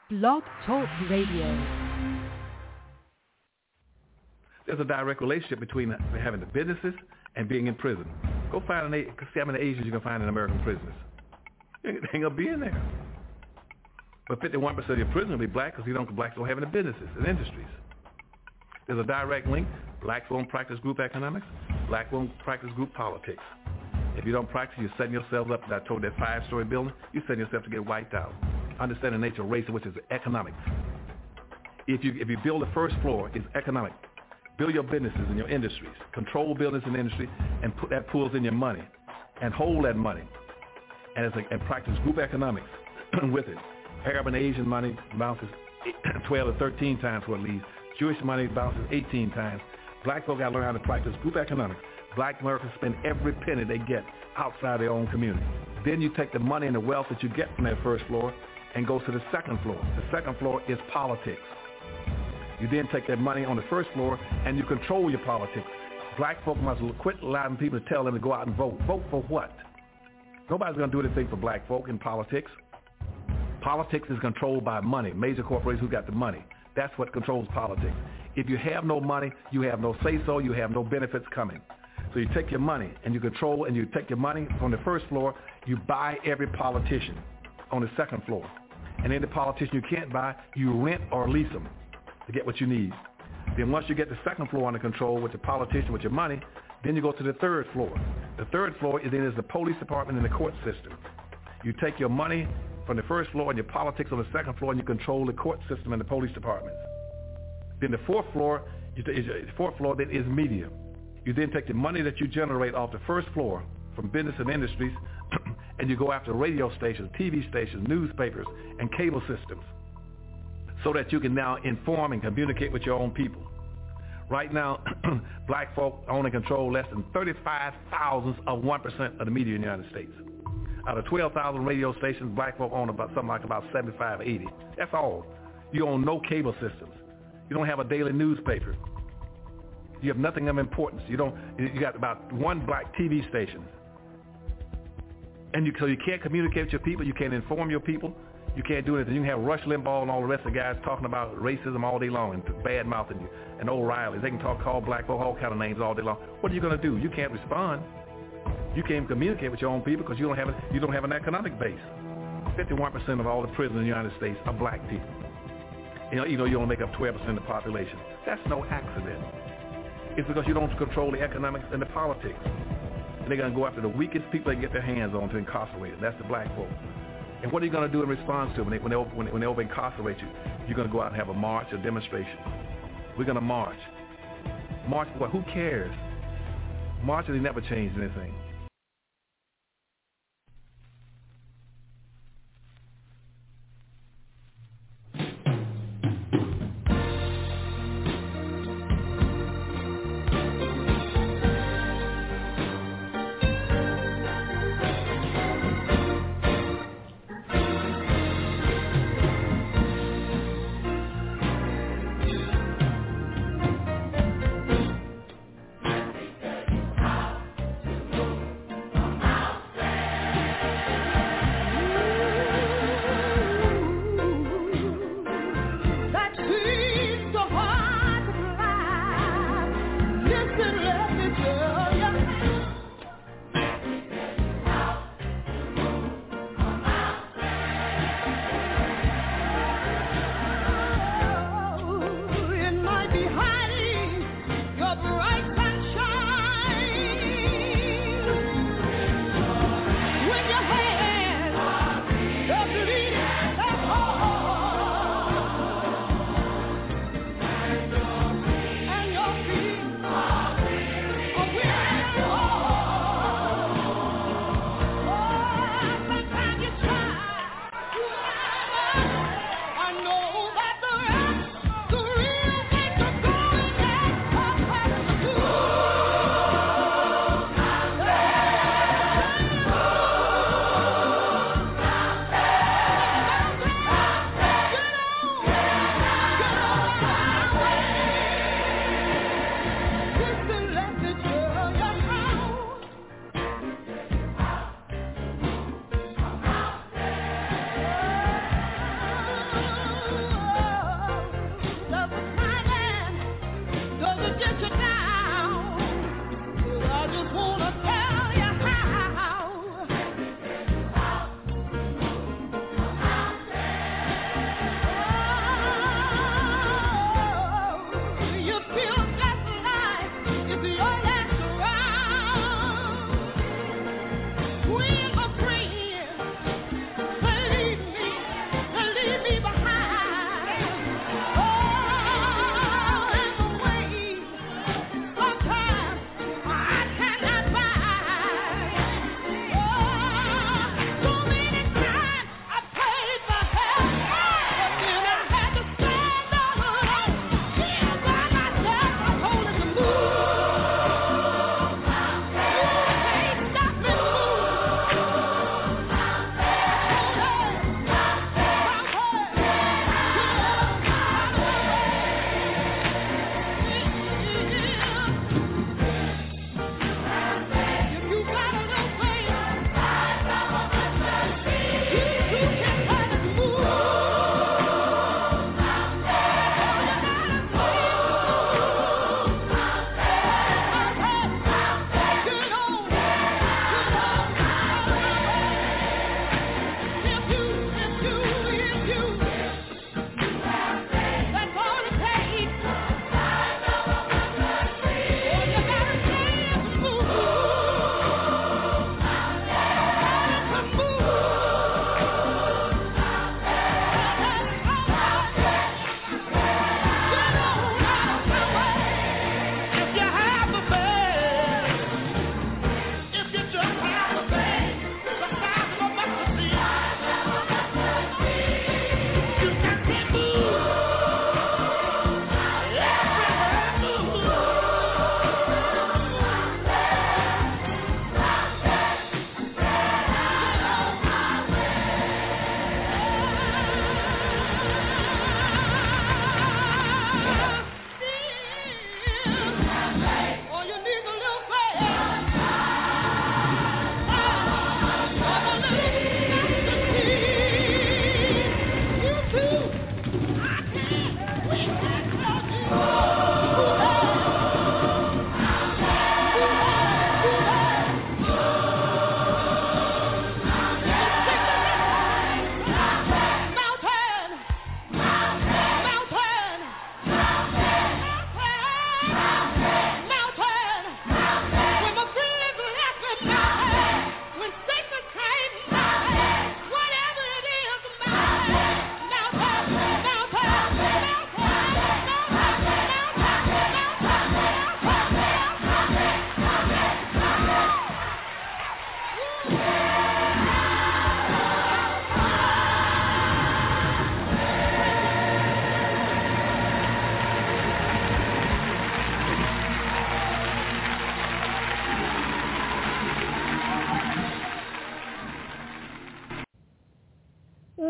Blog Talk Radio. There's a direct relationship between having the businesses and being in prison. Go find see how many Asians you can find in American prisons. They ain't gonna be in there. But 51% of your prisoners will be black because blacks don't have any businesses and industries. There's a direct link. Blacks won't practice group economics. Black won't practice group politics. If you don't practice, you're setting yourself up. I told that 5-story building, you're setting yourself to get wiped out. Understand the nature of race, which is economics. If you build the first floor, it's economic. Build your businesses and your industries. Control business and industry, and put that pulls in your money, and hold that money, and practice group economics with it. Arab and Asian money bounces 12 to 13 times what it leaves. Jewish money bounces 18 times. Black folk got to learn how to practice group economics. Black Americans spend every penny they get outside their own community. Then you take the money and the wealth that you get from that first floor and go to the second floor. The second floor is politics. You then take that money on the first floor and you control your politics. Black folk must quit allowing people to tell them to go out and vote. Vote for what? Nobody's going to do anything for black folk in politics. Politics is controlled by money, major corporations who got the money. That's what controls politics. If you have no money, you have no say-so, you have no benefits coming. So you take your money and you control, and you take your money from the first floor, you buy every politician on the second floor. And any politician you can't buy, you rent or lease them to get what you need. Then once you get the second floor under control with the politician, with your money, then you go to the third floor. The third floor is the police department and the court system. You take your money from the first floor and your politics on the second floor, and you control the court system and the police departments. Then the fourth floor then is media. You then take the money that you generate off the first floor from business and industries, and you go after radio stations, TV stations, newspapers, and cable systems, so that you can now inform and communicate with your own people. Right now, black folk own and control less than 35 thousandths of 1% of the media in the United States. Out of 12,000 radio stations, black folk own about 75, 80. That's all. You own no cable systems. You don't have a daily newspaper. You have nothing of importance. You got about one black TV station. And so you can't communicate with your people. You can't inform your people. You can't do anything. You can have Rush Limbaugh and all the rest of the guys talking about racism all day long and bad-mouthing you, and O'Reilly. They can call black folk all kind of names all day long. What are you going to do? You can't respond. You can't communicate with your own people because you don't have an economic base. 51% of all the prisoners in the United States are black people. You only make up 12% of the population. That's no accident. It's because you don't control the economics and the politics. And they're going to go after the weakest people they can get their hands on to incarcerate them. That's the black folk. And what are you going to do in response to them when they over-incarcerate you? You're going to go out and have a march, a demonstration. We're going to march. March for what? Who cares? Marching has never changed anything.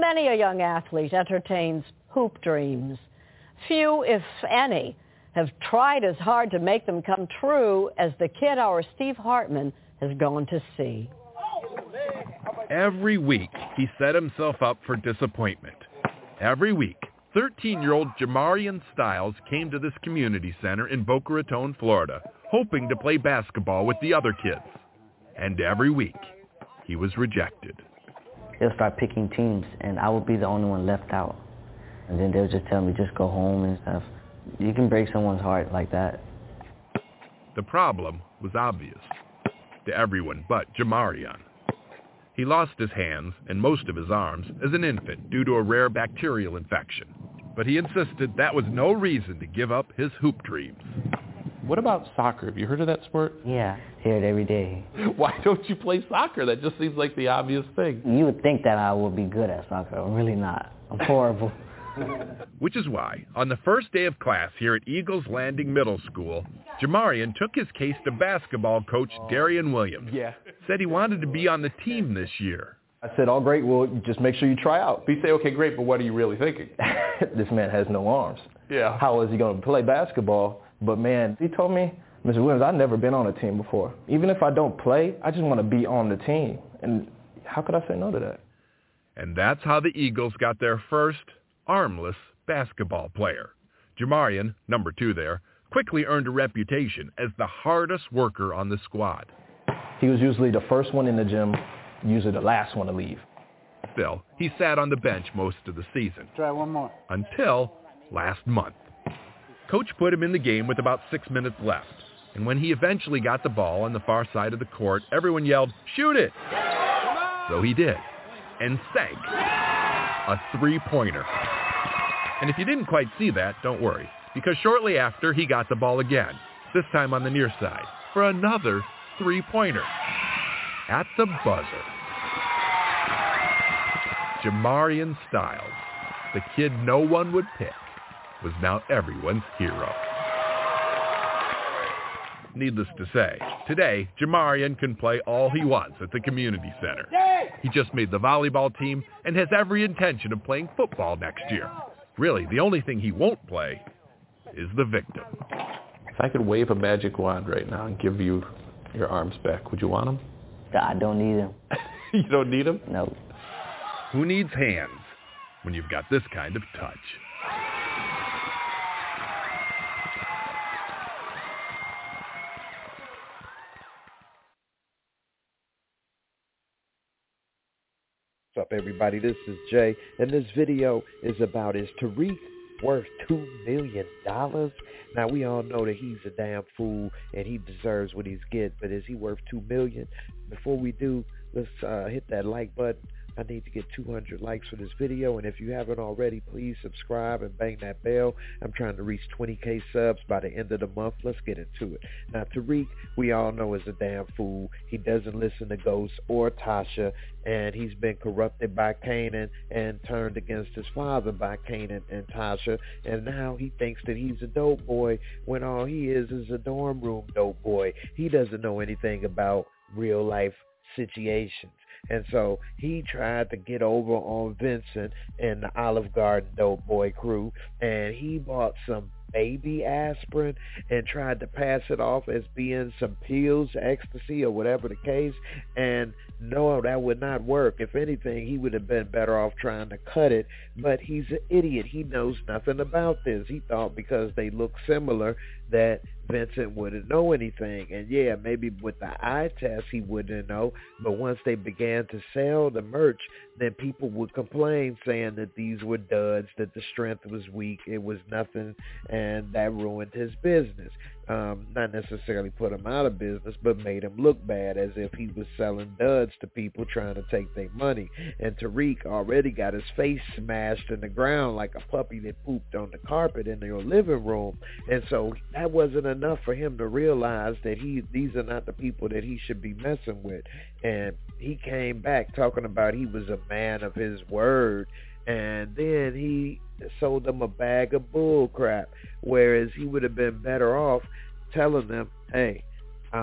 Many a young athlete entertains hoop dreams. Few, if any, have tried as hard to make them come true as the kid our Steve Hartman has gone to see. Every week, he set himself up for disappointment. Every week, 13-year-old Jamarian Styles came to this community center in Boca Raton, Florida, hoping to play basketball with the other kids. And every week, he was rejected. They'll start picking teams, and I would be the only one left out. And then they'll just tell me, just go home and stuff. You can break someone's heart like that. The problem was obvious to everyone but Jamarian. He lost his hands and most of his arms as an infant due to a rare bacterial infection. But he insisted that was no reason to give up his hoop dreams. What about soccer? Have you heard of that sport? Yeah, hear it every day. Why don't you play soccer? That just seems like the obvious thing. You would think that I would be good at soccer. I'm really not. I'm horrible. Which is why, on the first day of class here at Eagles Landing Middle School, Jamarian took his case to basketball coach Darian Williams. Yeah. Said he wanted to be on the team this year. I said, oh, great, well, just make sure you try out. But you say, okay, great, but what are you really thinking? This man has no arms. Yeah. How is he going to play basketball? But, man, he told me, Mr. Williams, I've never been on a team before. Even if I don't play, I just want to be on the team. And how could I say no to that? And that's how the Eagles got their first armless basketball player. Jamarian, number 2 there, quickly earned a reputation as the hardest worker on the squad. He was usually the first one in the gym, usually the last one to leave. Still, he sat on the bench most of the season. Try one more. Until last month. Coach put him in the game with about 6 minutes left. And when he eventually got the ball on the far side of the court, everyone yelled, "Shoot it!" So he did. And sank a three-pointer. And if you didn't quite see that, don't worry, because shortly after he got the ball again, this time on the near side, for another three-pointer. At the buzzer. Jamarian Styles, the kid no one would pick, was now everyone's hero. Needless to say, today, Jamarian can play all he wants at the community center. He just made the volleyball team and has every intention of playing football next year. Really, the only thing he won't play is the victim. If I could wave a magic wand right now and give you your arms back, would you want them? I don't need them. You don't need them? No. Who needs hands when you've got this kind of touch? What's up, everybody? This is Jay, and this video is about, is Tariq worth $2 million? Now, we all know that he's a damn fool, and he deserves what he's getting, but is he worth $2 million? Before we do, let's hit that like button. I need to get 200 likes for this video, and if you haven't already, please subscribe and bang that bell. I'm trying to reach 20K subs by the end of the month. Let's get into it. Now, Tariq, we all know, is a damn fool. He doesn't listen to Ghost or Tasha, and he's been corrupted by Kanan and turned against his father by Kanan and Tasha, and now he thinks that he's a dope boy when all he is a dorm room dope boy. He doesn't know anything about real life situations. And so he tried to get over on Vincent and the Olive Garden dope boy crew, and he bought some baby aspirin and tried to pass it off as being some pills, ecstasy, or whatever the case. And no, that would not work. If anything, he would have been better off trying to cut it. But he's an idiot. He knows nothing about this. He thought because they look similar that Vincent wouldn't know anything. And yeah, maybe with the eye test he wouldn't know, but once they began to sell the merch, then people would complain saying that these were duds, that the strength was weak, it was nothing, and that ruined his business. Not necessarily put him out of business, but made him look bad, as if he was selling duds to people trying to take their money. And Tariq already got his face smashed in the ground like a puppy that pooped on the carpet in your living room. And so that wasn't enough for him to realize that these are not the people that he should be messing with. And he came back talking about he was a man of his word, and then he sold them a bag of bull crap, whereas he would have been better off telling them, hey, I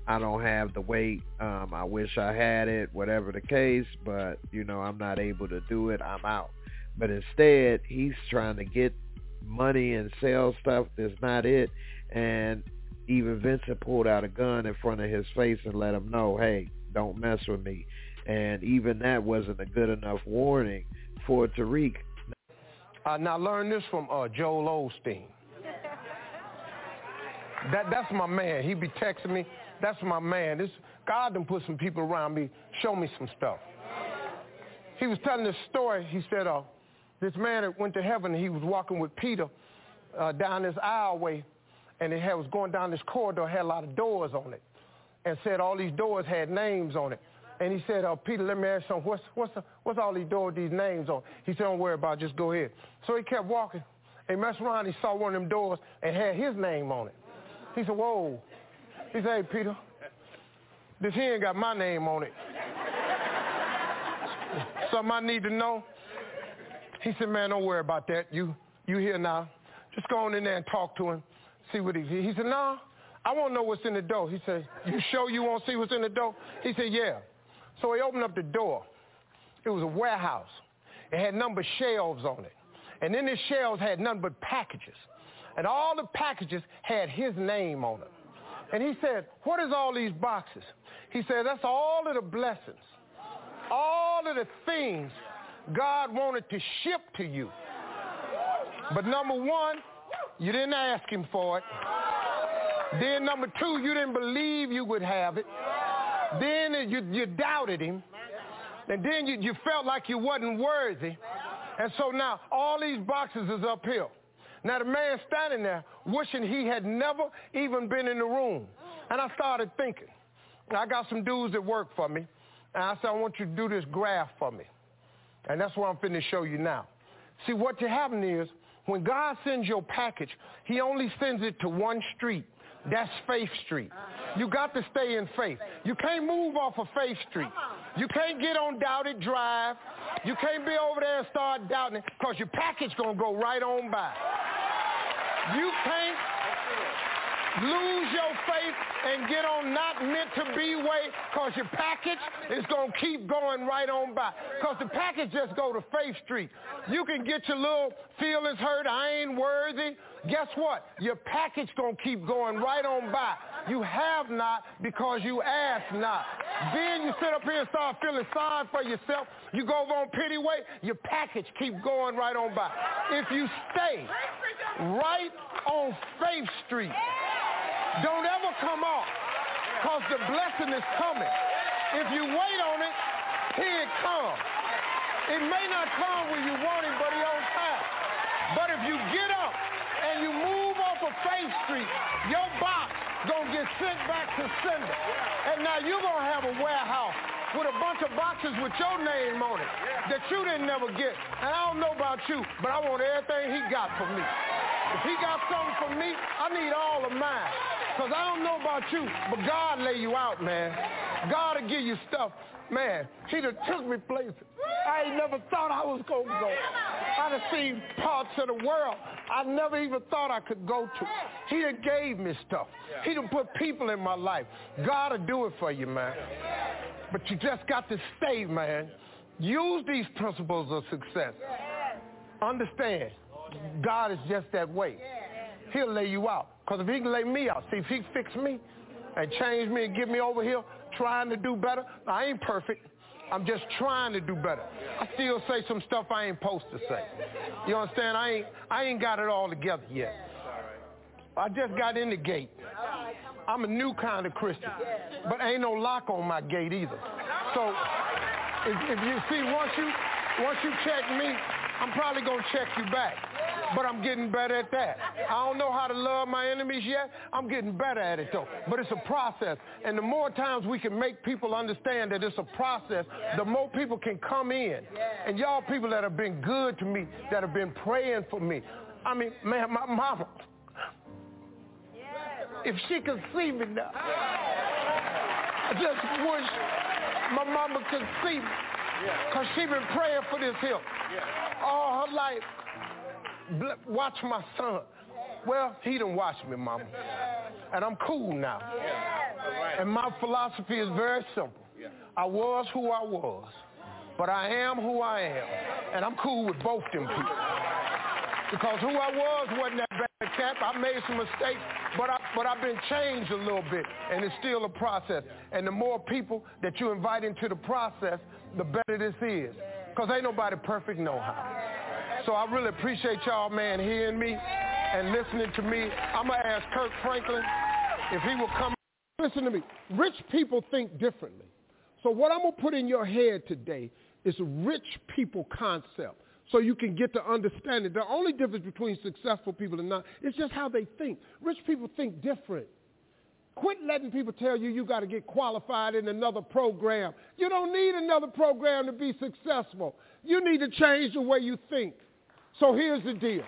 I don't have the weight. I wish I had it, whatever the case, but, I'm not able to do it. I'm out. But instead, he's trying to get money and sell stuff that's not it. And even Vincent pulled out a gun in front of his face and let him know, hey, don't mess with me. And even that wasn't a good enough warning for Tariq. Now learn this from Joel Osteen. That's my man. He be texting me. That's my man. God done put some people around me, show me some stuff. He was telling this story. He said, this man that went to heaven, he was walking with Peter down this aisleway, and it was going down this corridor, had a lot of doors on it, and said all these doors had names on it. And he said, Peter, let me ask you something. What's all these doors, these names on? He said, don't worry about it, just go ahead. So he kept walking, and he messed around, he saw one of them doors and had his name on it. He said, whoa. He said, hey, Peter, this here ain't got my name on it. Something I need to know? He said, man, don't worry about that. You here now. Just go on in there and talk to him, see what he said, no, I want to know what's in the door. He said, you sure you want to see what's in the door? He said, yeah. So he opened up the door. It was a warehouse. It had numbered shelves on it. And in the shelves had nothing but packages. And all the packages had his name on them. And he said, what is all these boxes? He said, that's all of the blessings, all of the things God wanted to ship to you. But number one, you didn't ask him for it. Then number two, you didn't believe you would have it. Then you doubted him. And then you felt like you wasn't worthy. And so now all these boxes is uphill. Now the man standing there wishing he had never even been in the room. And I started thinking, I got some dudes that work for me. And I said, I want you to do this graph for me. And that's what I'm finna show you now. See, what happened is, when God sends your package, he only sends it to one street. That's Faith Street. You got to stay in faith. You can't move off of Faith Street. You can't get on Doubted Drive. You can't be over there and start doubting it, because your package going to go right on by. You can't lose your faith and get on not meant to be way, because your package is going to keep going right on by. Because the package just go to Faith Street. You can get your little feelings hurt, I ain't worthy. Guess what? Your package going to keep going right on by. You have not because you ask not. Then you sit up here and start feeling sorry for yourself. You go over on pity way, your package keep going right on by. If you stay right on Faith Street, don't ever come off, because the blessing is coming. If you wait on it, here it comes. It may not come when you want it, but it's on time. But if you get up and you move off of Faith Street, your box gonna get sent back to sender. And now you're gonna have a warehouse with a bunch of boxes with your name on it that you didn't never get. And I don't know about you, but I want everything he got for me. If he got something for me, I need all of mine. Because I don't know about you, but God lay you out, man. God will give you stuff. Man, he done took me places I ain't never thought I was going to go. I done seen parts of the world I never even thought I could go to. He done gave me stuff. He done put people in my life. God will do it for you, man. But you just got to stay, man. Use these principles of success. Understand, God is just that way. He'll lay you out. Because if he can lay me out, see, if he fix me and change me and get me over here trying to do better, I ain't perfect. I'm just trying to do better. I still say some stuff I ain't supposed to say. You understand? I ain't got it all together yet. I just got in the gate. I'm a new kind of Christian, but ain't no lock on my gate either. So if you see, once you check me, I'm probably going to check you back. But I'm getting better at that. I don't know how to love my enemies yet. I'm getting better at it, though. But it's a process. And the more times we can make people understand that it's a process, the more people can come in. And y'all people that have been good to me, that have been praying for me. I mean, man, my mama, if she could see me now, I just wish my mama could see me. Because she been praying for this here all her life. Watch my son. Well, he done watched me, mama. And I'm cool now. And my philosophy is very simple. I was who I was, but I am who I am. And I'm cool with both them people. Because who I was wasn't that bad, Cap. I made some mistakes, but I've been changed a little bit, and it's still a process. And the more people that you invite into the process, the better this is. Because ain't nobody perfect no how. So I really appreciate y'all, man, hearing me and listening to me. I'm going to ask Kirk Franklin if he will come. Listen to me. Rich people think differently. So what I'm going to put in your head today is a rich people concept so you can get to understand it. The only difference between successful people and not is just how they think. Rich people think different. Quit letting people tell you you got to get qualified in another program. You don't need another program to be successful. You need to change the way you think. So here's the deal.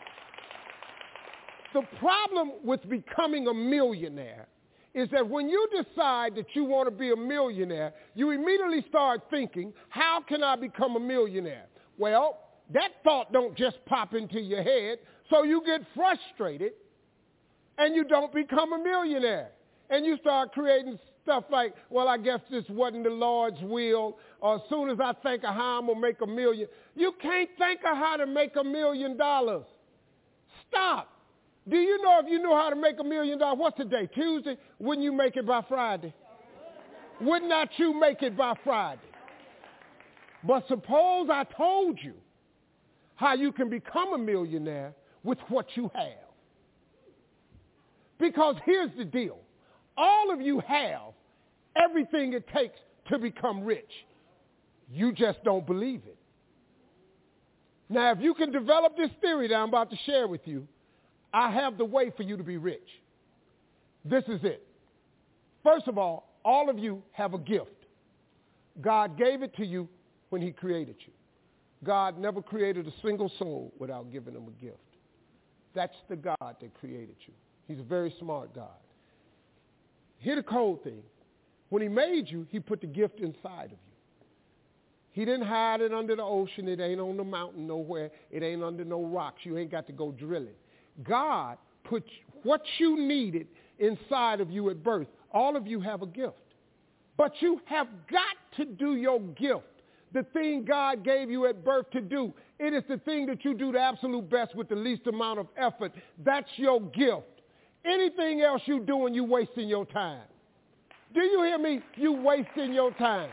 The problem with becoming a millionaire is that when you decide that you want to be a millionaire, you immediately start thinking, how can I become a millionaire? Well, that thought don't just pop into your head, so you get frustrated and you don't become a millionaire. And you start creating stuff like, well, I guess this wasn't the Lord's will, or as soon as I think of how I'm going to make $1 million. You can't think of how to make $1 million. Stop. Do you know if you knew how to make $1 million, what's the day? Tuesday? Wouldn't you make it by Friday? Would not you make it by Friday? But suppose I told you how you can become a millionaire with what you have. Because here's the deal. All of you have everything it takes to become rich. You just don't believe it. Now, if you can develop this theory that I'm about to share with you, I have the way for you to be rich. This is it. First of all of you have a gift. God gave it to you when he created you. God never created a single soul without giving them a gift. That's the God that created you. He's a very smart God. Here's the cold thing. When he made you, he put the gift inside of you. He didn't hide it under the ocean. It ain't on the mountain nowhere. It ain't under no rocks. You ain't got to go drilling. God put what you needed inside of you at birth. All of you have a gift. But you have got to do your gift, the thing God gave you at birth to do. It is the thing that you do the absolute best with the least amount of effort. That's your gift. Anything else you doing, you wasting your time. Do you hear me? You wasting your time.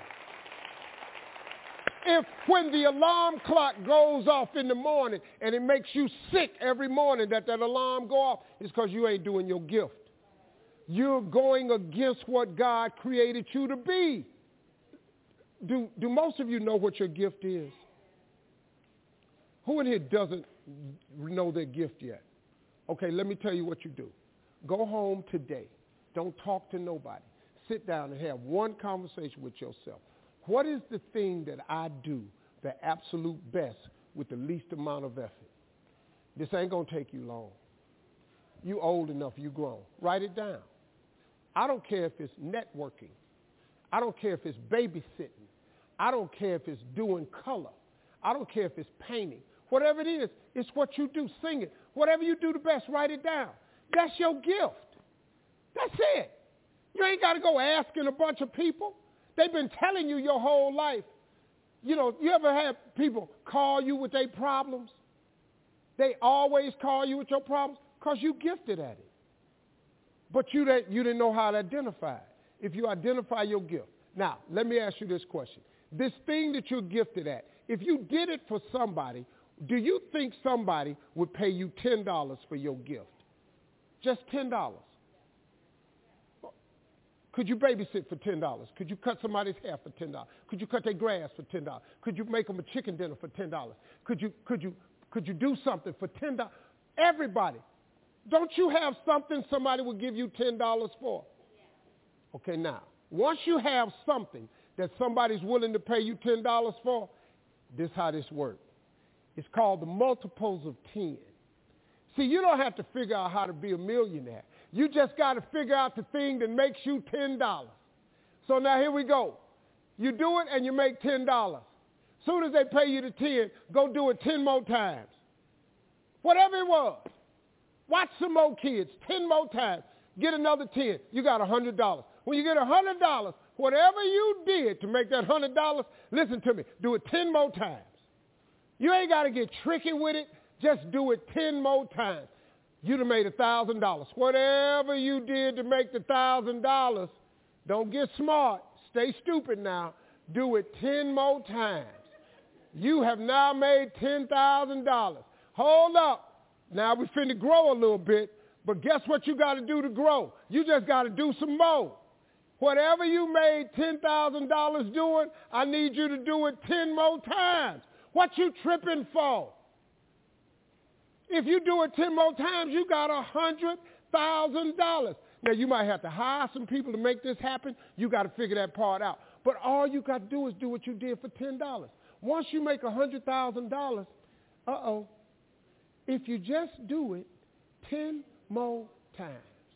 If when the alarm clock goes off in the morning and it makes you sick every morning that alarm go off, it's because you ain't doing your gift. You're going against what God created you to be. Do most of you know what your gift is? Who in here doesn't know their gift yet? Okay, let me tell you what you do. Go home today. Don't talk to nobody. Sit down and have one conversation with yourself. What is the thing that I do the absolute best with the least amount of effort? This ain't going to take you long. You old enough, you grown. Write it down. I don't care if it's networking. I don't care if it's babysitting. I don't care if it's doing color. I don't care if it's painting. Whatever it is, it's what you do. Sing it. Whatever you do the best, write it down. That's your gift. That's it. You ain't got to go asking a bunch of people. They've been telling you your whole life. You know, you ever had people call you with their problems? They always call you with your problems because you gifted at it. But you didn't know how to identify it. If you identify your gift. Now, let me ask you this question. This thing that you're gifted at, if you did it for somebody, do you think somebody would pay you $10 for your gift? Just $10. Could you babysit for $10? Could you cut somebody's hair for $10? Could you cut their grass for $10? Could you make them a chicken dinner for $10? Could you do something for $10? Everybody. Don't you have something somebody will give you $10 for? Okay, now, once you have something that somebody's willing to pay you $10 for, this is how this works. It's called the multiples of 10. See, you don't have to figure out how to be a millionaire. You just got to figure out the thing that makes you $10. So now here we go. You do it and you make $10. Soon as they pay you the 10, go do it 10 more times. Whatever it was. Watch some more kids, 10 more times. Get another 10. You got $100. When you get $100, whatever you did to make that $100, listen to me, do it 10 more times. You ain't got to get tricky with it. Just do it 10 more times. You'd have made $1,000. Whatever you did to make the $1,000, don't get smart. Stay stupid now. Do it 10 more times. You have now made $10,000. Hold up. Now we're finna grow a little bit, but guess what you got to do to grow? You just got to do some more. Whatever you made $10,000 doing, I need you to do it 10 more times. What you tripping for? If you do it 10 more times, you got $100,000. Now, you might have to hire some people to make this happen. You got to figure that part out. But all you got to do is do what you did for $10. Once you make $100,000, if you just do it 10 more times.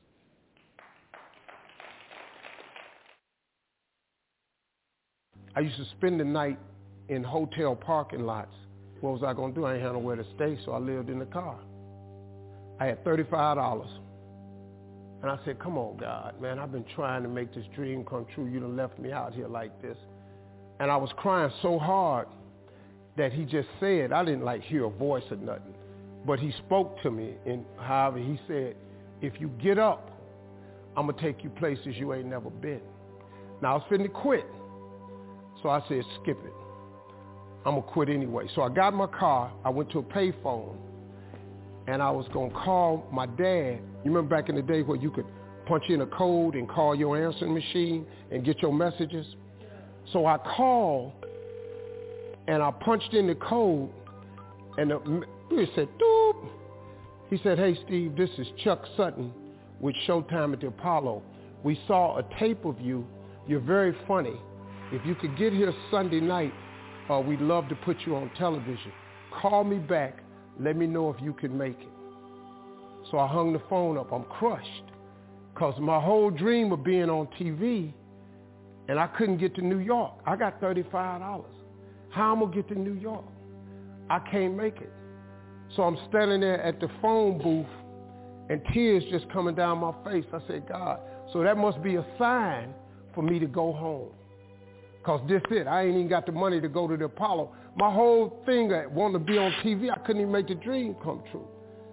I used to spend the night in hotel parking lots. What was I going to do? I ain't had nowhere to stay, so I lived in the car. I had $35. And I said, come on, God, man, I've been trying to make this dream come true. You done left me out here like this. And I was crying so hard that he just said, I didn't hear a voice or nothing, but he spoke to me. And however, he said, if you get up, I'm going to take you places you ain't never been. Now, I was finna quit. So I said, skip it. I'm going to quit anyway. So I got in my car. I went to a payphone, and I was going to call my dad. You remember back in the day where you could punch in a code and call your answering machine and get your messages? So I called, and I punched in the code, and it said, doop. He said, hey, Steve, this is Chuck Sutton with Showtime at the Apollo. We saw a tape of you. You're very funny. If you could get here Sunday night, we'd love to put you on television. Call me back. Let me know if you can make it. So I hung the phone up. I'm crushed because my whole dream of being on TV, and I couldn't get to New York. I got $35. How am I going to get to New York? I can't make it. So I'm standing there at the phone booth, and tears just coming down my face. I said, God, so that must be a sign for me to go home. Because this it. I ain't even got the money to go to the Apollo. My whole thing, I wanted to be on TV, I couldn't even make the dream come true.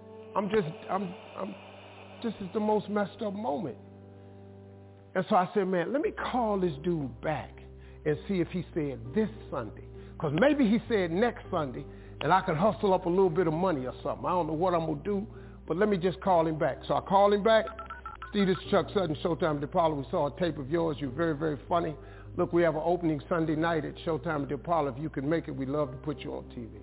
This is the most messed up moment. And so I said, man, let me call this dude back and see if he said this Sunday. Because maybe he said next Sunday, and I could hustle up a little bit of money or something. I don't know what I'm going to do, but let me just call him back. So I called him back. Steve, this is Chuck Sutton, Showtime at the Apollo. We saw a tape of yours. You're very, very funny. Look, we have an opening Sunday night at Showtime at the Apollo. If you can make it, we'd love to put you on TV.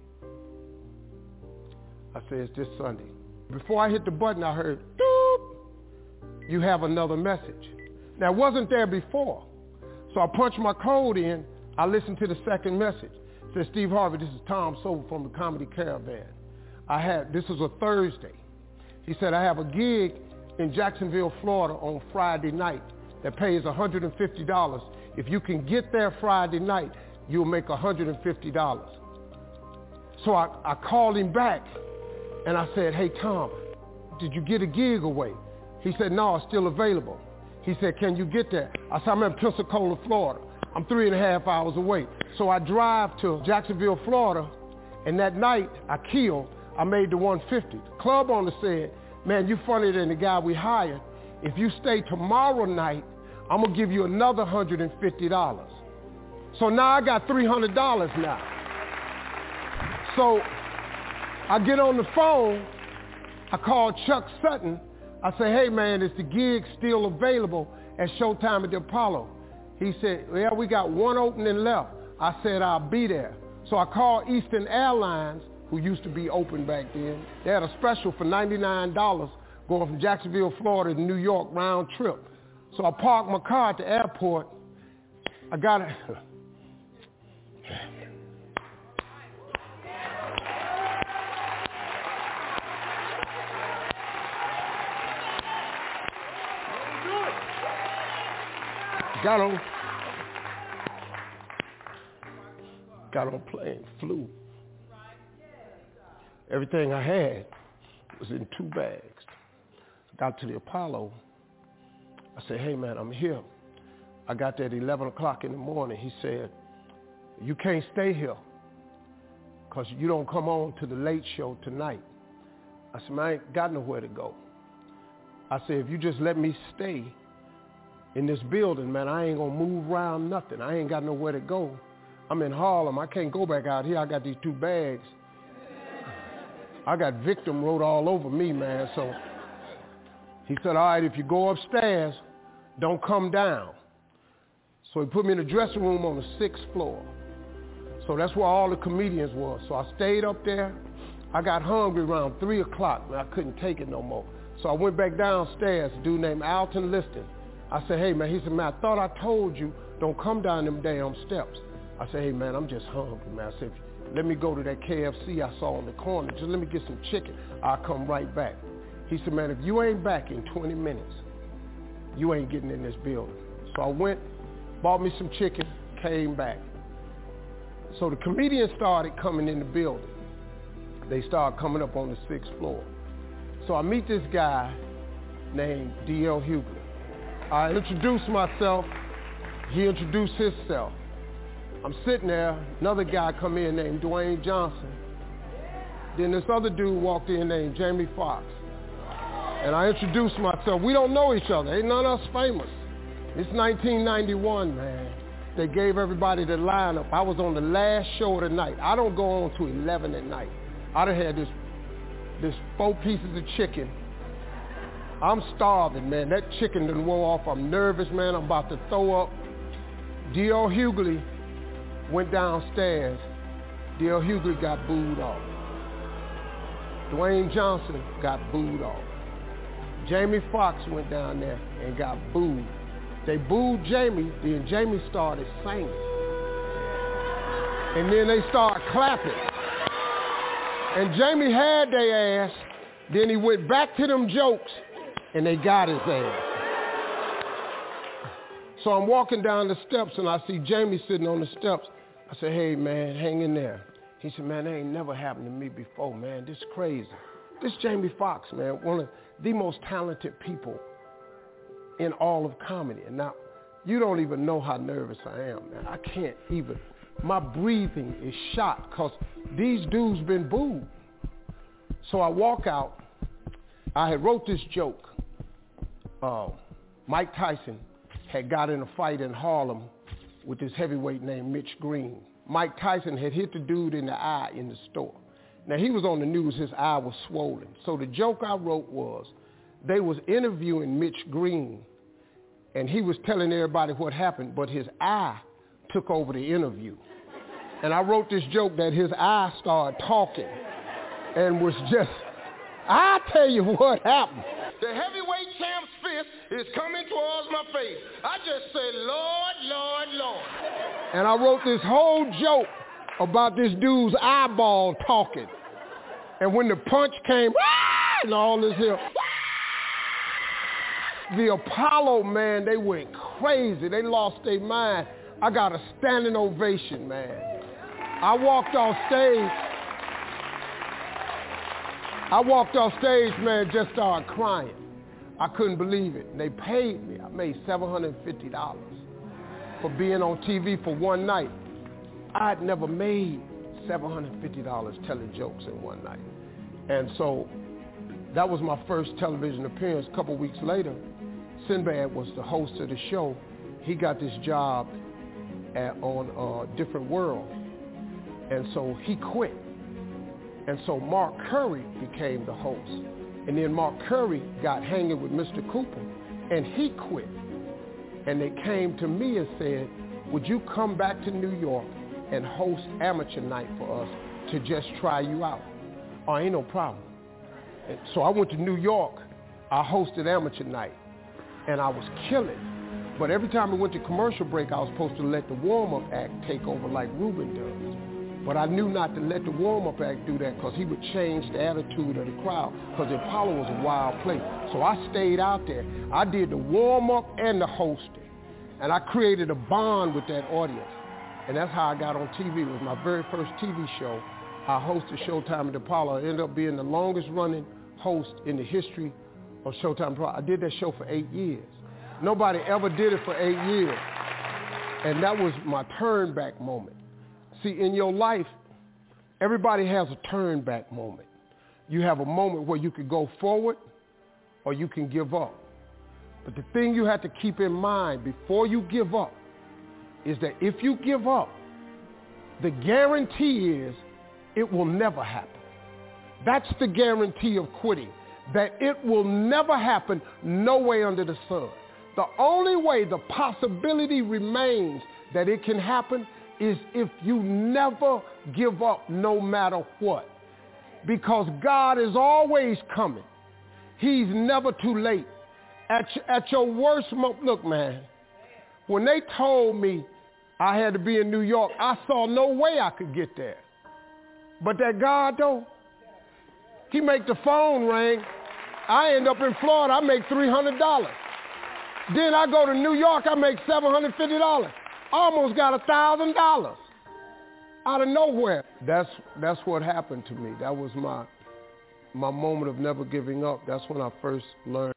I said, it's this Sunday. Before I hit the button, I heard, doop, you have another message. Now, it wasn't there before. So I punched my code in. I listened to the second message. It said, Steve Harvey, this is Tom Sobel from the Comedy Caravan. This was a Thursday. He said, I have a gig in Jacksonville, Florida on Friday night that pays $150. If you can get there Friday night, you'll make $150. So I called him back, and I said, hey, Tom, did you get a gig away? He said, no, it's still available. He said, can you get there? I said, I'm in Pensacola, Florida. I'm 3.5 hours away. So I drive to Jacksonville, Florida, and that night I made the $150. The club owner said, man, you funnier than the guy we hired. If you stay tomorrow night, I'm going to give you another $150. So now I got $300 now. So I get on the phone. I call Chuck Sutton. I say, hey, man, is the gig still available at Showtime at the Apollo? He said, yeah, we got one opening left. I said, I'll be there. So I called Eastern Airlines, who used to be open back then. They had a special for $99 going from Jacksonville, Florida to New York round trip. So I parked my car at the airport. I got it. Got on plane, flew. Everything I had was in 2 bags. Got to the Apollo. I said, hey, man, I'm here. I got there at 11 o'clock in the morning. He said, you can't stay here because you don't come on to the late show tonight. I said, man, I ain't got nowhere to go. I said, if you just let me stay in this building, man, I ain't going to move around nothing. I ain't got nowhere to go. I'm in Harlem. I can't go back out here. I got these 2 bags. I got victim wrote all over me, man. So he said, all right, if you go upstairs, don't come down. So he put me in the dressing room on the 6th floor. So that's where all the comedians were. So I stayed up there. I got hungry around 3 o'clock, and I couldn't take it no more. So I went back downstairs, a dude named Alton Liston. I said, hey, man, he said, man, I thought I told you, don't come down them damn steps. I said, hey, man, I'm just hungry, man. I said, let me go to that KFC I saw on the corner. Just let me get some chicken. I'll come right back. He said, man, if you ain't back in 20 minutes, you ain't getting in this building. So I went, bought me some chicken, came back. So the comedians started coming in the building. They started coming up on the 6th floor. So I meet this guy named D.L. Hughley. I introduced myself. He introduced himself. I'm sitting there. Another guy come in named Dwayne Johnson. Then this other dude walked in named Jamie Foxx. And I introduced myself. We don't know each other. Ain't none of us famous. It's 1991, man. They gave everybody the lineup. I was on the last show of the night. I don't go on to 11 at night. I done had this 4 pieces of chicken. I'm starving, man. That chicken done wore off. I'm nervous, man. I'm about to throw up. D.L. Hughley went downstairs. D.L. Hughley got booed off. Dwayne Johnson got booed off. Jamie Foxx went down there and got booed. They booed Jamie, then Jamie started singing. And then they started clapping. And Jamie had their ass, then he went back to them jokes, and they got his ass. So I'm walking down the steps, and I see Jamie sitting on the steps. I said, hey, man, hang in there. He said, man, that ain't never happened to me before, man. This is crazy. This Jamie Foxx, man, one of the most talented people in all of comedy. And now, you don't even know how nervous I am, man. I can't even. My breathing is shot because these dudes been booed. So I walk out. I had wrote this joke. Mike Tyson had got in a fight in Harlem with this heavyweight named Mitch Green. Mike Tyson had hit the dude in the eye in the store. Now, he was on the news. His eye was swollen. So the joke I wrote was, they was interviewing Mitch Green, and he was telling everybody what happened, but his eye took over the interview. And I wrote this joke that his eye started talking and was just, I'll tell you what happened. The heavyweight champ's fist is coming towards my face. I just said, Lord, Lord, Lord. And I wrote this whole joke about this dude's eyeball talking. And when the punch came, and all this here, the Apollo, man, they went crazy. They lost their mind. I got a standing ovation, man. I walked off stage, man, just started crying. I couldn't believe it. They paid me. I made $750 for being on TV for one night. I'd never made $750 telling jokes in one night. And so that was my first television appearance. A couple weeks later, Sinbad was the host of the show. He got this job on Different World. And so he quit. And so Mark Curry became the host. And then Mark Curry got hanging with Mr. Cooper, and he quit. And they came to me and said, would you come back to New York and host Amateur Night for us to just try you out? Oh, ain't no problem. And so I went to New York. I hosted Amateur Night, and I was killing. But every time we went to commercial break, I was supposed to let the warm-up act take over like Ruben does. But I knew not to let the warm-up act do that because he would change the attitude of the crowd because the Apollo was a wild place. So I stayed out there. I did the warm-up and the hosting. And I created a bond with that audience. And that's how I got on TV. It was my very first TV show. I hosted Showtime at the Apollo. I ended up being the longest-running host in the history of Showtime Apollo. I did that show for 8 years. Nobody ever did it for 8 years. And that was my turn back moment. See, in your life, everybody has a turn back moment. You have a moment where you can go forward or you can give up. But the thing you have to keep in mind before you give up is that if you give up, the guarantee is it will never happen. That's the guarantee of quitting, that it will never happen, no way under the sun. The only way the possibility remains that it can happen is if you never give up no matter what. Because God is always coming. He's never too late. At your worst moment, look, man, when they told me I had to be in New York, I saw no way I could get there. But that God, though, he make the phone ring. I end up in Florida, I make $300. Then I go to New York, I make $750. Almost got $1,000 out of nowhere. That's what happened to me. That was my moment of never giving up. That's when I first learned.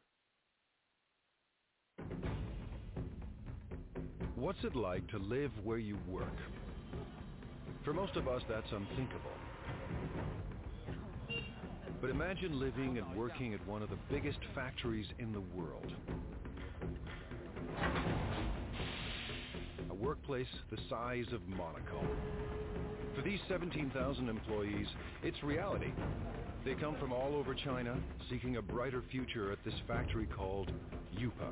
What's it like to live where you work? For most of us, that's unthinkable. But imagine living and working at one of the biggest factories in the world. A workplace the size of Monaco. For these 17,000 employees, it's reality. They come from all over China, seeking a brighter future at this factory called Yupa.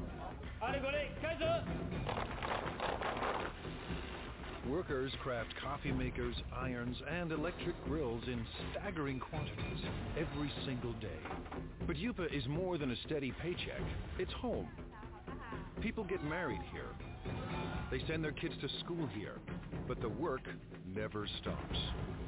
Workers craft coffee makers, irons, and electric grills in staggering quantities every single day. But Yupa is more than a steady paycheck. It's home. People get married here. They send their kids to school here. But the work never stops.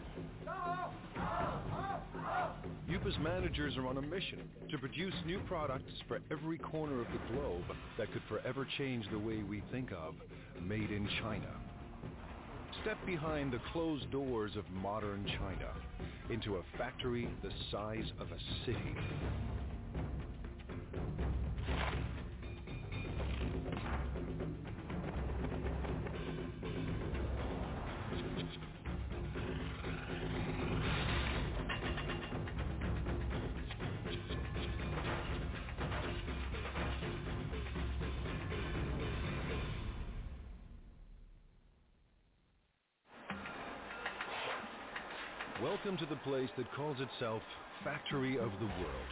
Yupa's managers are on a mission to produce new products for every corner of the globe that could forever change the way we think of made in China. Step behind the closed doors of modern China into a factory the size of a city. Welcome to the place that calls itself Factory of the World.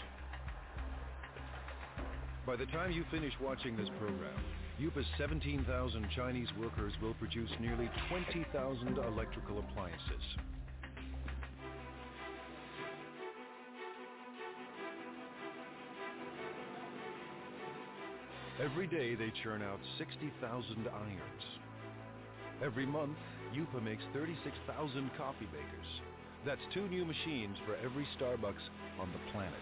By the time you finish watching this program, Yupa's 17,000 Chinese workers will produce nearly 20,000 electrical appliances. Every day they churn out 60,000 irons. Every month, Yupa makes 36,000 coffee makers. That's 2 new machines for every Starbucks on the planet.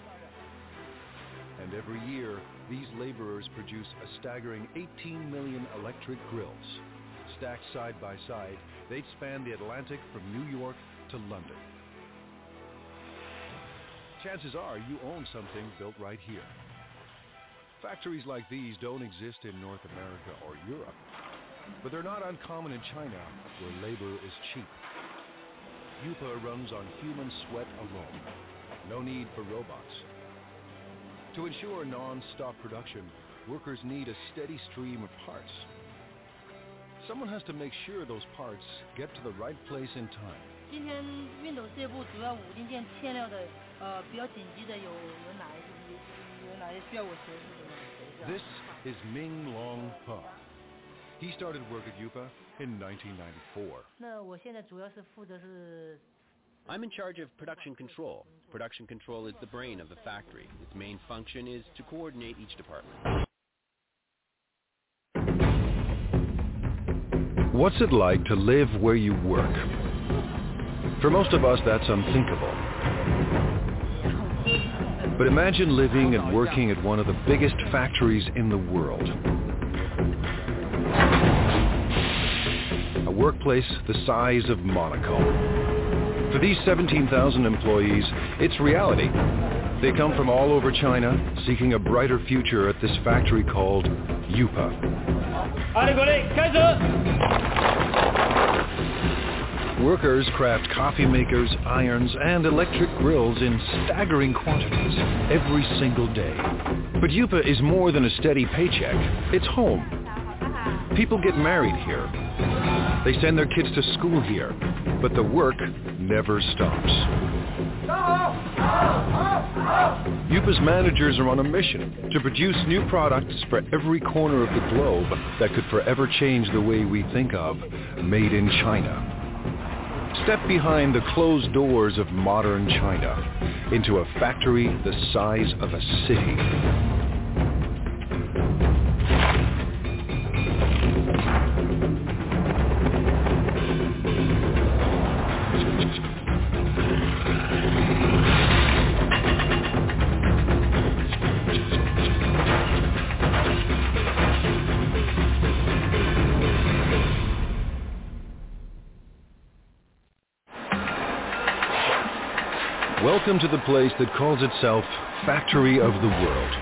And every year, these laborers produce a staggering 18 million electric grills. Stacked side by side, they'd span the Atlantic from New York to London. Chances are you own something built right here. Factories like these don't exist in North America or Europe, but they're not uncommon in China, where labor is cheap. Yupa runs on human sweat alone. No need for robots. To ensure non-stop production, workers need a steady stream of parts. Someone has to make sure those parts get to the right place in time. 今天熨斗事业部主要5零件欠料的，比较紧急的有哪些需要我协助的？ This is Ming Long Pa. He started work at Yupa in 1994. 那我现在主要是负责是。 I'm in charge of production control. Production control is the brain of the factory. Its main function is to coordinate each department. What's it like to live where you work? For most of us, that's unthinkable. But imagine living and working at one of the biggest factories in the world. A workplace the size of Monaco. For these 17,000 employees, it's reality. They come from all over China, seeking a brighter future at this factory called Yupa. Workers craft coffee makers, irons, and electric grills in staggering quantities every single day. But Yupa is more than a steady paycheck. It's home. People get married here. They send their kids to school here. But the work never stops. Yupa's managers are on a mission to produce new products for every corner of the globe that could forever change the way we think of made in China. Step behind the closed doors of modern China into a factory the size of a city. Welcome to the place that calls itself Factory of the World.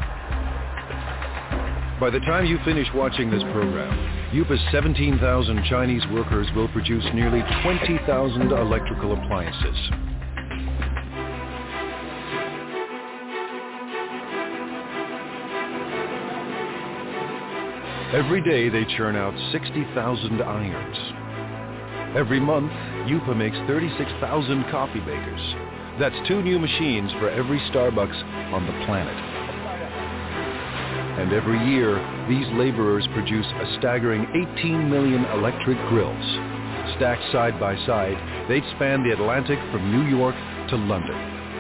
By the time you finish watching this program, Yupa's 17,000 Chinese workers will produce nearly 20,000 electrical appliances. Every day they churn out 60,000 irons. Every month, Yupa makes 36,000 coffee makers. That's 2 new machines for every Starbucks on the planet. And every year, these laborers produce a staggering 18 million electric grills. Stacked side by side, they'd span the Atlantic from New York to London.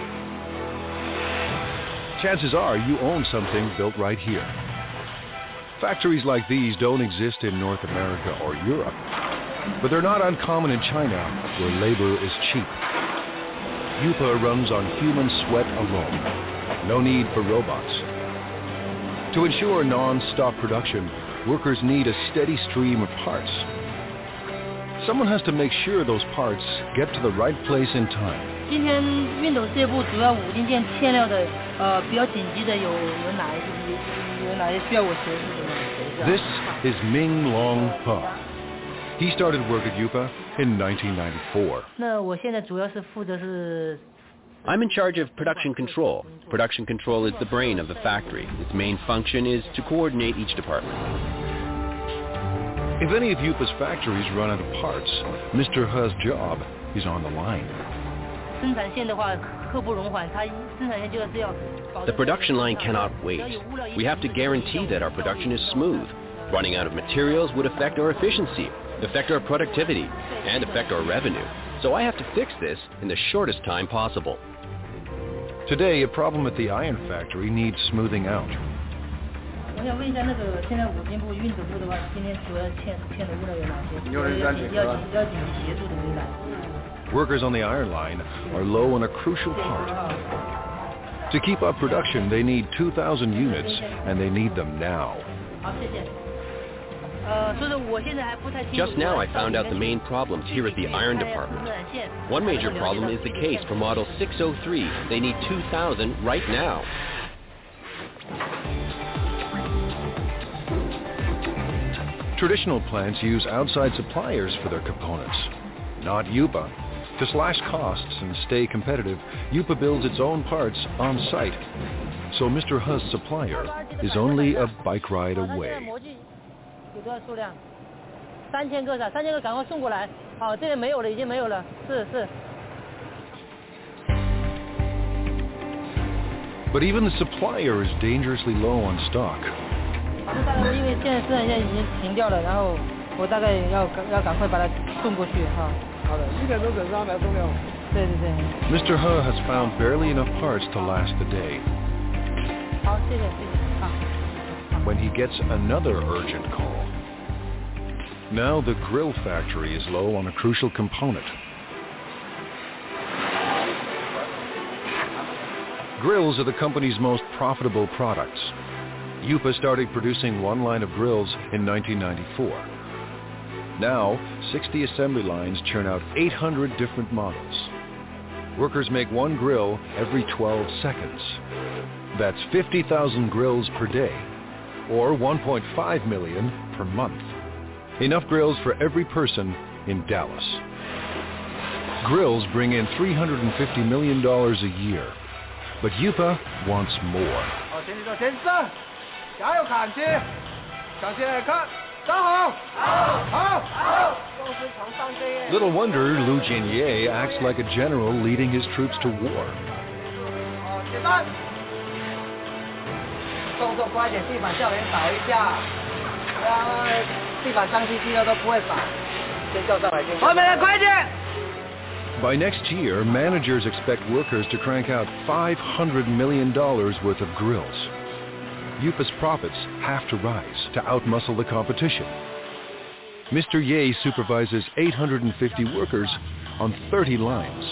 Chances are you own something built right here. Factories like these don't exist in North America or Europe, but they're not uncommon in China, where labor is cheap. Yupa runs on human sweat alone. No need for robots. To ensure non-stop production, workers need a steady stream of parts. Someone has to make sure those parts get to the right place in time. 今天熨斗这部主要5零件欠料的比较紧急的有哪些需要我协助的吗？ This is Ming Long Pa. He started work at Yupa in 1994. 那我现在主要是负责是 I'm in charge of production control. Production control is the brain of the factory. Its main function is to coordinate each department. If any of Yupa's factories run out of parts, Mr. He's job is on the line. 生产线的话刻不容缓，它生产线就是要 The production line cannot wait. We have to guarantee that our production is smooth. Running out of materials would affect our efficiency, affect our productivity, and affect our revenue. So I have to fix this in the shortest time possible. Today, a problem at the iron factory needs smoothing out. 我想问一下，那个现在5斤部、熨斗部的话，今天主要欠的物料有哪些？要紧急协助的没来。 Workers on the iron line are low on a crucial part. To keep up production, they need 2,000 units, and they need them now. 好，谢谢。所以我现在还不太清楚。 Just now I found out the main problems here at the iron department. One major problem is the case for model 603. They need 2,000 right now. Traditional plants use outside suppliers for their components, not Yupa. To slash costs and stay competitive, Yupa builds its own parts on site. So Mr. He's supplier is only a bike ride away. 有多少数量？3000个是吧？3000个赶快送过来。好，这边没有了，已经没有了。是。 But even the supplier is dangerously low on stock. 那大概因为现在生产线已经停掉了，然后我大概要赶快把它送过去哈。好的，1点钟整上来送料。对。 Mr. He has found barely enough parts to last the day. 好，谢谢。好。 When he gets another urgent call. Now the grill factory is low on a crucial component. Grills are the company's most profitable products. Yupa started producing one line of grills in 1994. Now, 60 assembly lines churn out 800 different models. Workers make one grill every 12 seconds. That's 50,000 grills per day, or 1.5 million per month. Enough grills for every person in Dallas. Grills bring in $350 million a year, but Yupa wants more. Little wonder Lu Jinye acts like a general leading his troops to war. By next year, managers expect workers to crank out $500 million worth of grills. Yupa's profits have to rise to outmuscle the competition. Mr. Ye supervises 850 workers on 30 lines.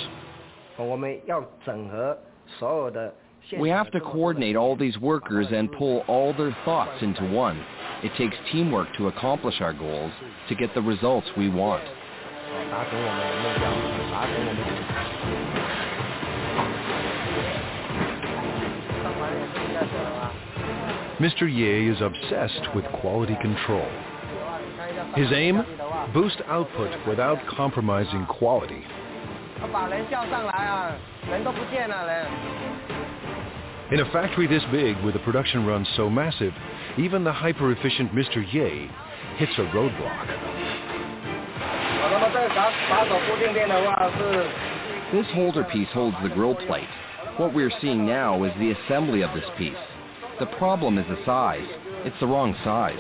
We have to coordinate all these workers and pull all their thoughts into one. It takes teamwork to accomplish our goals, to get the results we want. Mr. Ye is obsessed with quality control. His aim? Boost output without compromising quality. In a factory this big, with a production run so massive, even the hyper-efficient Mr. Ye hits a roadblock. This holder piece holds the grill plate. What we're seeing now is the assembly of this piece. The problem is the size. It's the wrong size.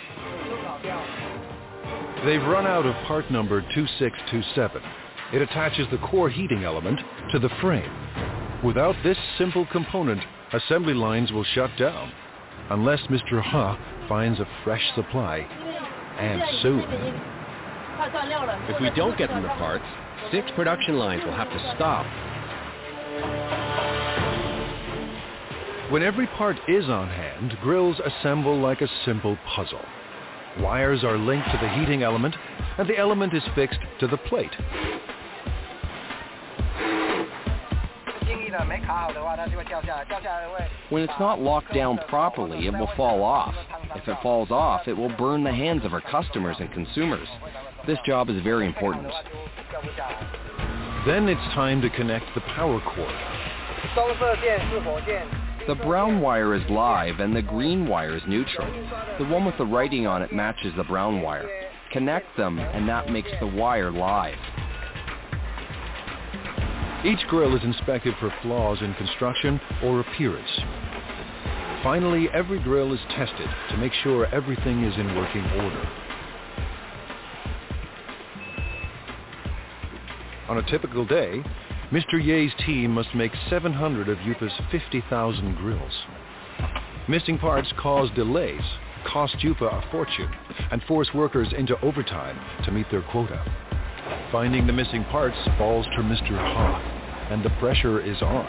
They've run out of part number 2627. It attaches the core heating element to the frame. Without this simple component, assembly lines will shut down, unless Mr. Ha finds a fresh supply, and soon. If we don't get them the parts, 6 production lines will have to stop. When every part is on hand, grills assemble like a simple puzzle. Wires are linked to the heating element, and the element is fixed to the plate. When it's not locked down properly, it will fall off. If it falls off, it will burn the hands of our customers and consumers. This job is very important. Then it's time to connect the power cord. The brown wire is live and the green wire is neutral. The one with the writing on it matches the brown wire. Connect them and that makes the wire live. Each grill is inspected for flaws in construction or appearance. Finally, every grill is tested to make sure everything is in working order. On a typical day, Mr. Ye's team must make 700 of Yupa's 50,000 grills. Missing parts cause delays, cost Yupa a fortune, and force workers into overtime to meet their quota. Finding the missing parts falls to Mr. Ha, and the pressure is on.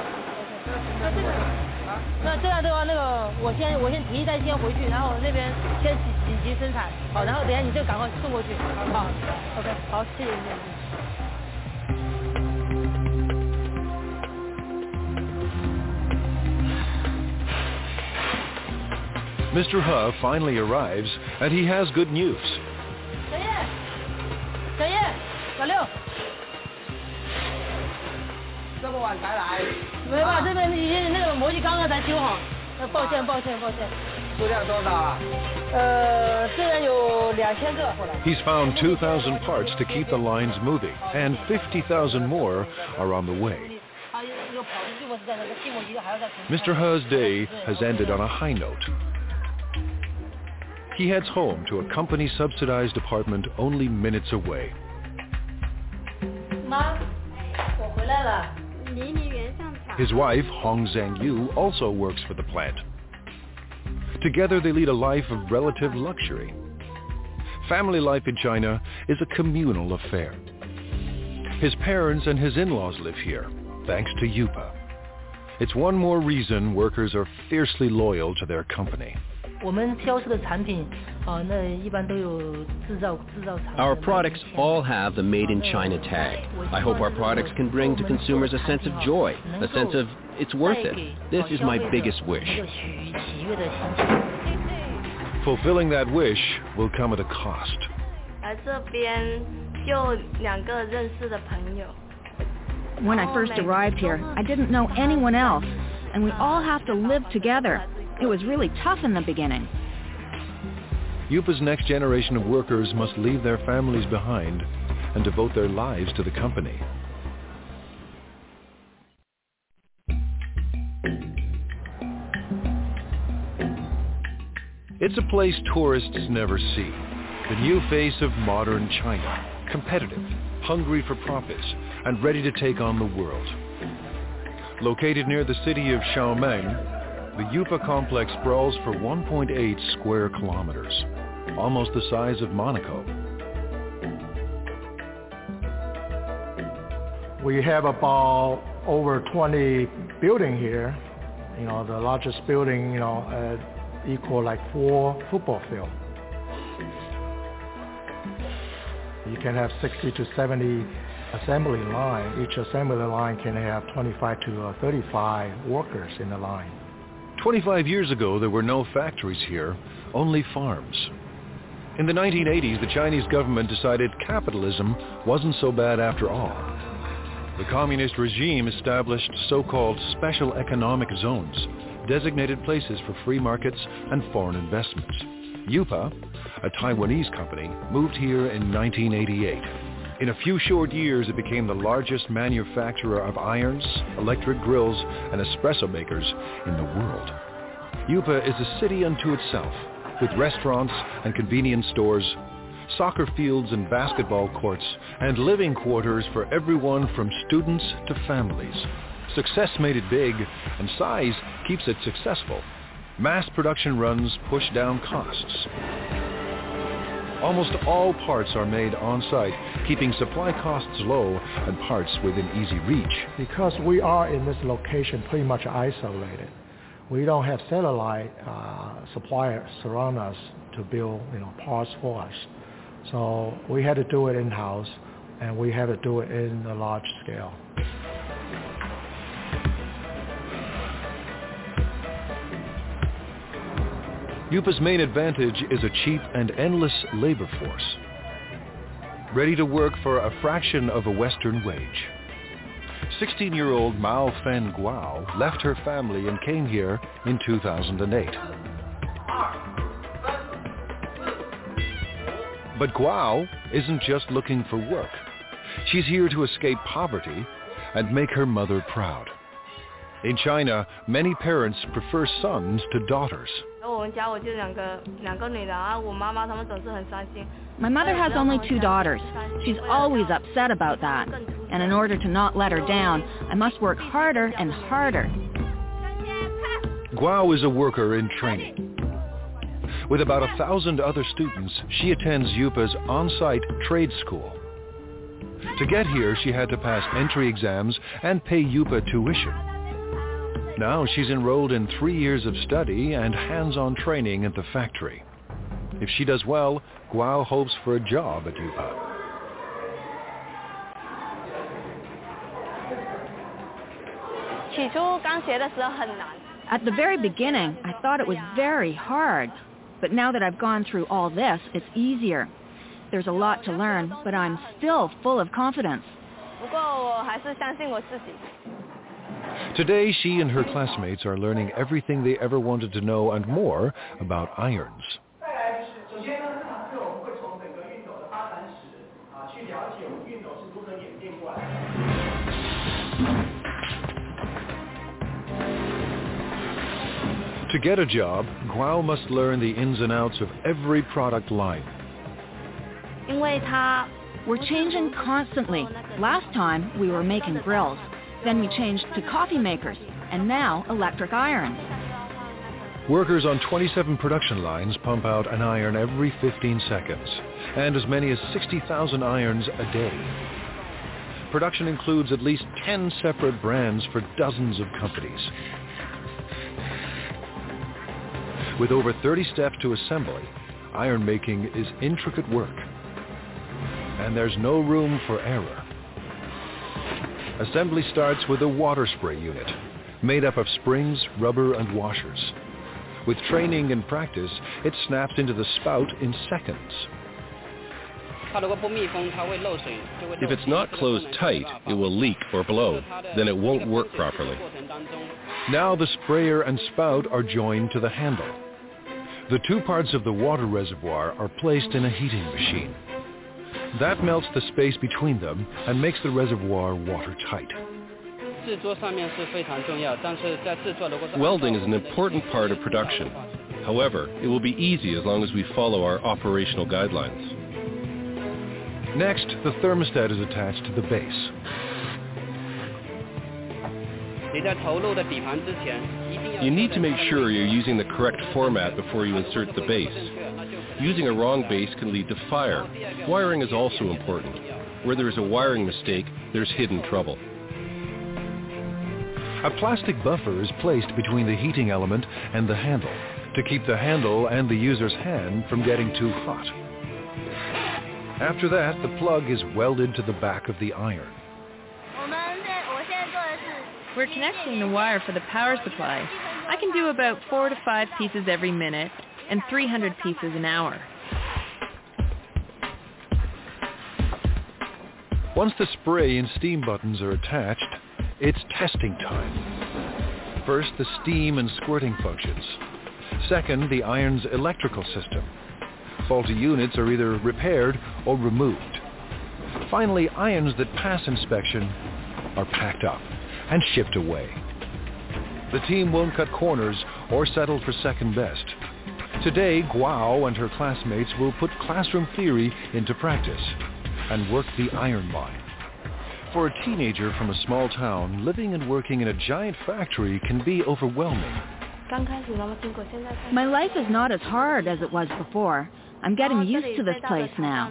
那这样的话，我先提一单先回去，然后那边先紧急生产，好，然后等下你就赶快送过去，好不好 ？OK， 好，谢谢。 Mr. Ha finally arrives, and he has good news. 小叶，小六，这么晚才来？没办法，这边已经那个模具刚刚才修好，抱歉。数量多少啊？这边有2000个。 He's found 2,000 parts to keep the lines moving, and 50,000 more are on the way. Mr. Ha's day has ended on a high note. He heads home to a company-subsidized apartment only minutes away. 妈，我回来了。 His wife, Hong Zhangyu, also works for the plant. Together they lead a life of relative luxury. Family life in China is a communal affair. His parents and his in-laws live here, thanks to Yupa. It's one more reason workers are fiercely loyal to their company. Our products all have the Made in China tag. I hope our products can bring to consumers a sense of joy, a sense of it's worth it. This is my biggest wish. Fulfilling that wish will come at a cost. When I first arrived here, I didn't know anyone else, and we all have to live together. It was really tough in the beginning. Yupa's next generation of workers must leave their families behind and devote their lives to the company. It's a place tourists never see. The new face of modern China, competitive, hungry for profits, and ready to take on the world. Located near the city of Xiaomeng, the Yupa complex sprawls for 1.8 square kilometers, almost the size of Monaco. We have about over 20 buildings here. The largest building, equal like 4 football fields. You can have 60 to 70 assembly line. Each assembly line can have 25 to 35 workers in the line. 25 years ago, there were no factories here, only farms. In the 1980s, the Chinese government decided capitalism wasn't so bad after all. The communist regime established so-called special economic zones, designated places for free markets and foreign investments. Yupa, a Taiwanese company, moved here in 1988. In a few short years, it became the largest manufacturer of irons, electric grills, and espresso makers in the world. Yupa is a city unto itself, with restaurants and convenience stores, soccer fields and basketball courts, and living quarters for everyone from students to families. Success made it big, and size keeps it successful. Mass production runs push down costs. Almost all parts are made on-site, keeping supply costs low and parts within easy reach. Because we are in this location pretty much isolated, we don't have satellite suppliers surround us to build parts for us. So we had to do it in-house, and we had to do it in a large scale. Yupa's main advantage is a cheap and endless labor force, ready to work for a fraction of a Western wage. 16-year-old Mao Fen Guo left her family and came here in 2008. But Guo isn't just looking for work. She's here to escape poverty and make her mother proud. In China, many parents prefer sons to daughters. My mother has only 2 daughters. She's always upset about that. And in order to not let her down, I must work harder and harder. Guo is a worker in training. With about 1,000 other students, she attends Yupa's on-site trade school. To get here, she had to pass entry exams and pay Yupa tuition. Now she's enrolled in 3 years of study and hands-on training at the factory. If she does well, Guo hopes for a job at Yupa. At the very beginning, I thought it was very hard. But now that I've gone through all this, it's easier. There's a lot to learn, but I'm still full of confidence. Today, she and her classmates are learning everything they ever wanted to know and more about irons. To get a job, Guo must learn the ins and outs of every product line. We're changing constantly. Last time, we were making grills. Then we changed to coffee makers, and now electric irons. Workers on 27 production lines pump out an iron every 15 seconds, and as many as 60,000 irons a day. Production includes at least 10 separate brands for dozens of companies. With over 30 steps to assembly, iron making is intricate work. And there's no room for error. Assembly starts with a water spray unit, made up of springs, rubber, and washers. With training and practice, it snaps into the spout in seconds. If it's not closed tight, it will leak or blow. Then it won't work properly. Now the sprayer and spout are joined to the handle. The two parts of the water reservoir are placed in a heating machine. That melts the space between them and makes the reservoir watertight. Welding is an important part of production. However, it will be easy as long as we follow our operational guidelines. Next, the thermostat is attached to the base. You need to make sure you're using the correct format before you insert the base. Using a wrong base can lead to fire. Wiring is also important. Where there is a wiring mistake, there's hidden trouble. A plastic buffer is placed between the heating element and the handle to keep the handle and the user's hand from getting too hot. After that, the plug is welded to the back of the iron. We're connecting the wire for the power supply. I can do about 4 to 5 pieces every minute and 300 pieces an hour. Once the spray and steam buttons are attached, it's testing time. First, the steam and squirting functions. Second, the iron's electrical system. Faulty units are either repaired or removed. Finally, irons that pass inspection are packed up and shipped away. The team won't cut corners or settle for second best. Today, Guo and her classmates will put classroom theory into practice and work the iron line. For a teenager from a small town, living and working in a giant factory can be overwhelming. My life is not as hard as it was before. I'm getting used to this place now.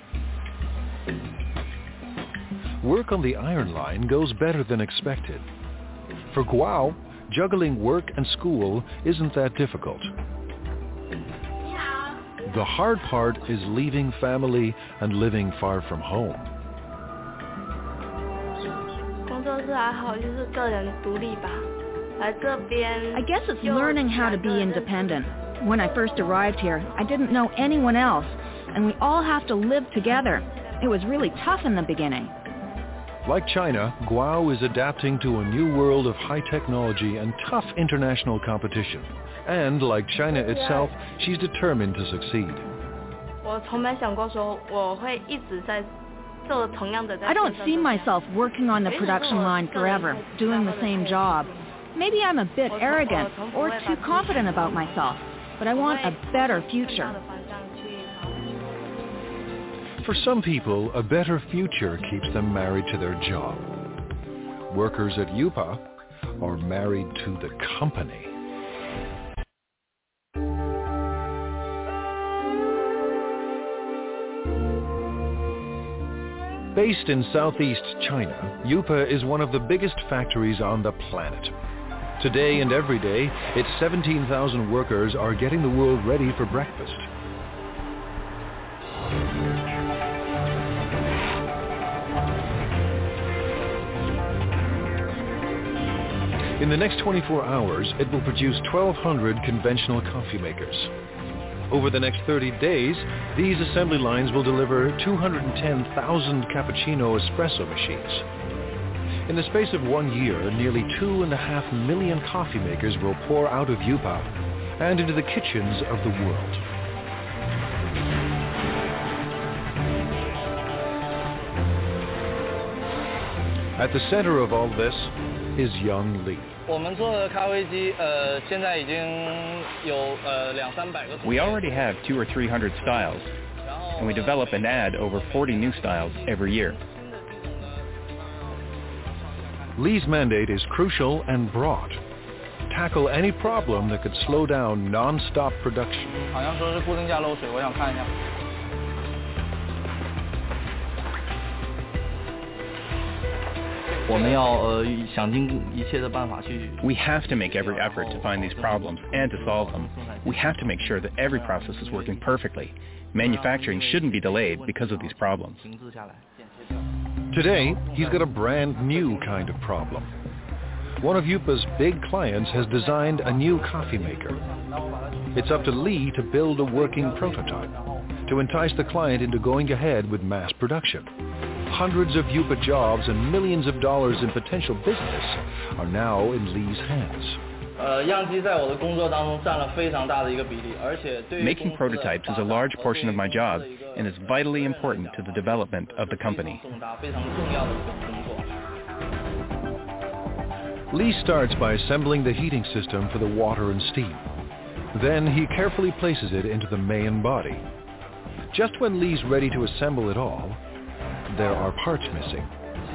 Work on the iron line goes better than expected. For Guo, juggling work and school isn't that difficult. The hard part is leaving family and living far from home. I guess it's learning how to be independent. When I first arrived here, I didn't know anyone else, and we all have to live together. It was really tough in the beginning. Like China, Guo is adapting to a new world of high technology and tough international competition. And like China itself, she's determined to succeed. I don't see myself working on the production line forever, doing the same job. Maybe I'm a bit arrogant or too confident about myself, but I want a better future. For some people, a better future keeps them married to their job. Workers at Yupa are married to the company. Based in southeast China, Yupa is one of the biggest factories on the planet. Today and every day, its 17,000 workers are getting the world ready for breakfast. In the next 24 hours, it will produce 1,200 conventional coffee makers. Over the next 30 days, these assembly lines will deliver 210,000 cappuccino espresso machines. In the space of 1 year, nearly 2.5 million coffee makers will pour out of Yupa and into the kitchens of the world. At the center of all this is Young Li. We already have 200 or 300 styles, and we develop and add over 40 new styles every year. Li's mandate is crucial and broad. Tackle any problem that could slow down non-stop production. We have to make every effort to find these problems and to solve them. We have to make sure that every process is working perfectly. Manufacturing shouldn't be delayed because of these problems. Today, he's got a brand new kind of problem. One of Yupa's big clients has designed a new coffee maker. It's up to Lee to build a working prototype to entice the client into going ahead with mass production. Hundreds of Yupa jobs and millions of dollars in potential business are now in Lee's hands. Making prototypes is a large portion of my job and is vitally important to the development of the company. Lee starts by assembling the heating system for the water and steam. Then he carefully places it into the main body. Just when Lee's ready to assemble it all, there are parts missing.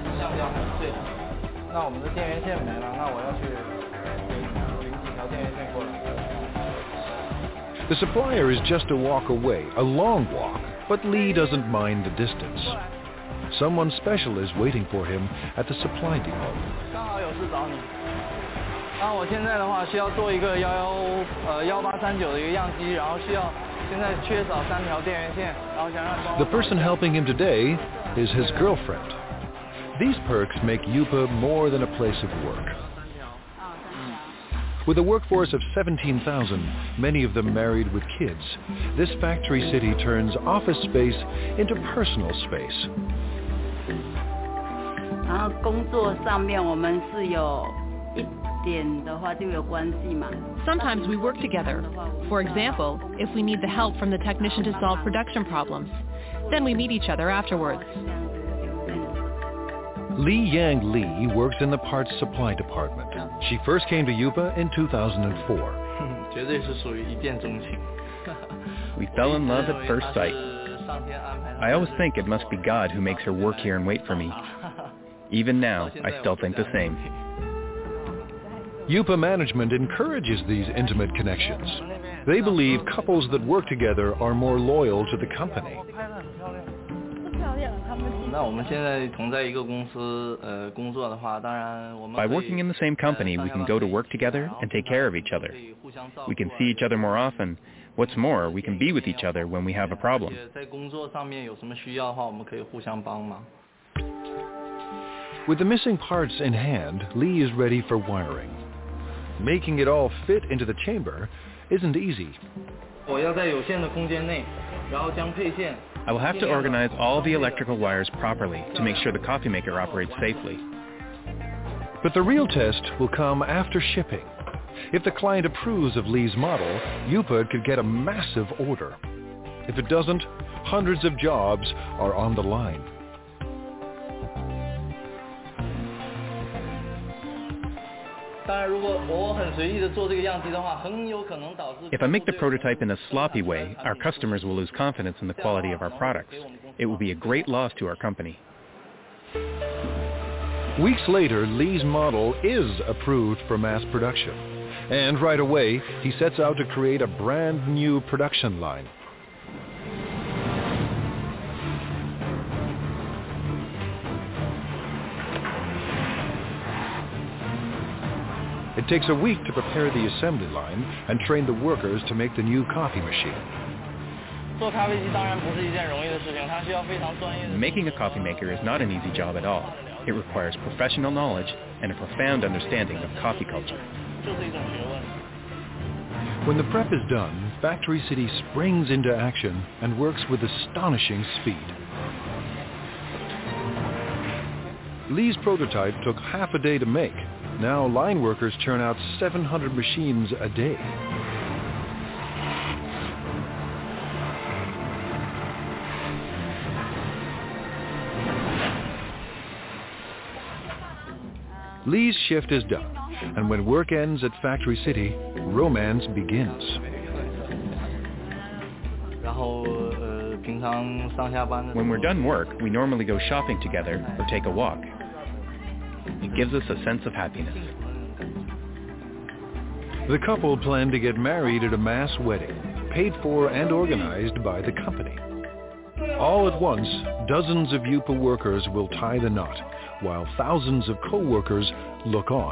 The supplier is just a walk away, a long walk, but Lee doesn't mind the distance. Someone special is waiting for him at the supply depot. The person helping him today is his girlfriend. These perks make Yupa more than a place of work. With a workforce of 17,000, many of them married with kids, this factory city turns office space into personal space. Sometimes we work together. For example, if we need the help from the technician to solve production problems, then we meet each other afterwards. Lee Yang Lee works in the parts supply department. She first came to Yupa in 2004. We fell in love at first sight. I always think it must be God who makes her work here and wait for me. Even now, I still think the same. Yupa management encourages these intimate connections. They believe couples that work together are more loyal to the company. By working in the same company, we can go to work together and take care of each other. We can see each other more often. What's more, we can be with each other when we have a problem. With the missing parts in hand, Lee is ready for wiring. Making it all fit into the chamber isn't easy. I will have to organize all the electrical wires properly to make sure the coffee maker operates safely. But the real test will come after shipping. If the client approves of Lee's model, Yupa could get a massive order. If it doesn't, hundreds of jobs are on the line. If I make the prototype in a sloppy way, our customers will lose confidence in the quality of our products. It will be a great loss to our company. Weeks later, Lee's model is approved for mass production. And right away, he sets out to create a brand new production line. It takes a week to prepare the assembly line and train the workers to make the new coffee machine. Making a coffee maker is not an easy job at all. It requires professional knowledge and a profound understanding of coffee culture. When the prep is done, Factory City springs into action and works with astonishing speed. Lee's prototype took half a day to make. Now line workers churn out 700 machines a day. Lee's shift is done, and when work ends at Factory City, romance begins. When we're done work, we normally go shopping together or take a walk. It gives us a sense of happiness. The couple plan to get married at a mass wedding, paid for and organized by the company. All at once, dozens of Yupa workers will tie the knot, while thousands of co-workers look on.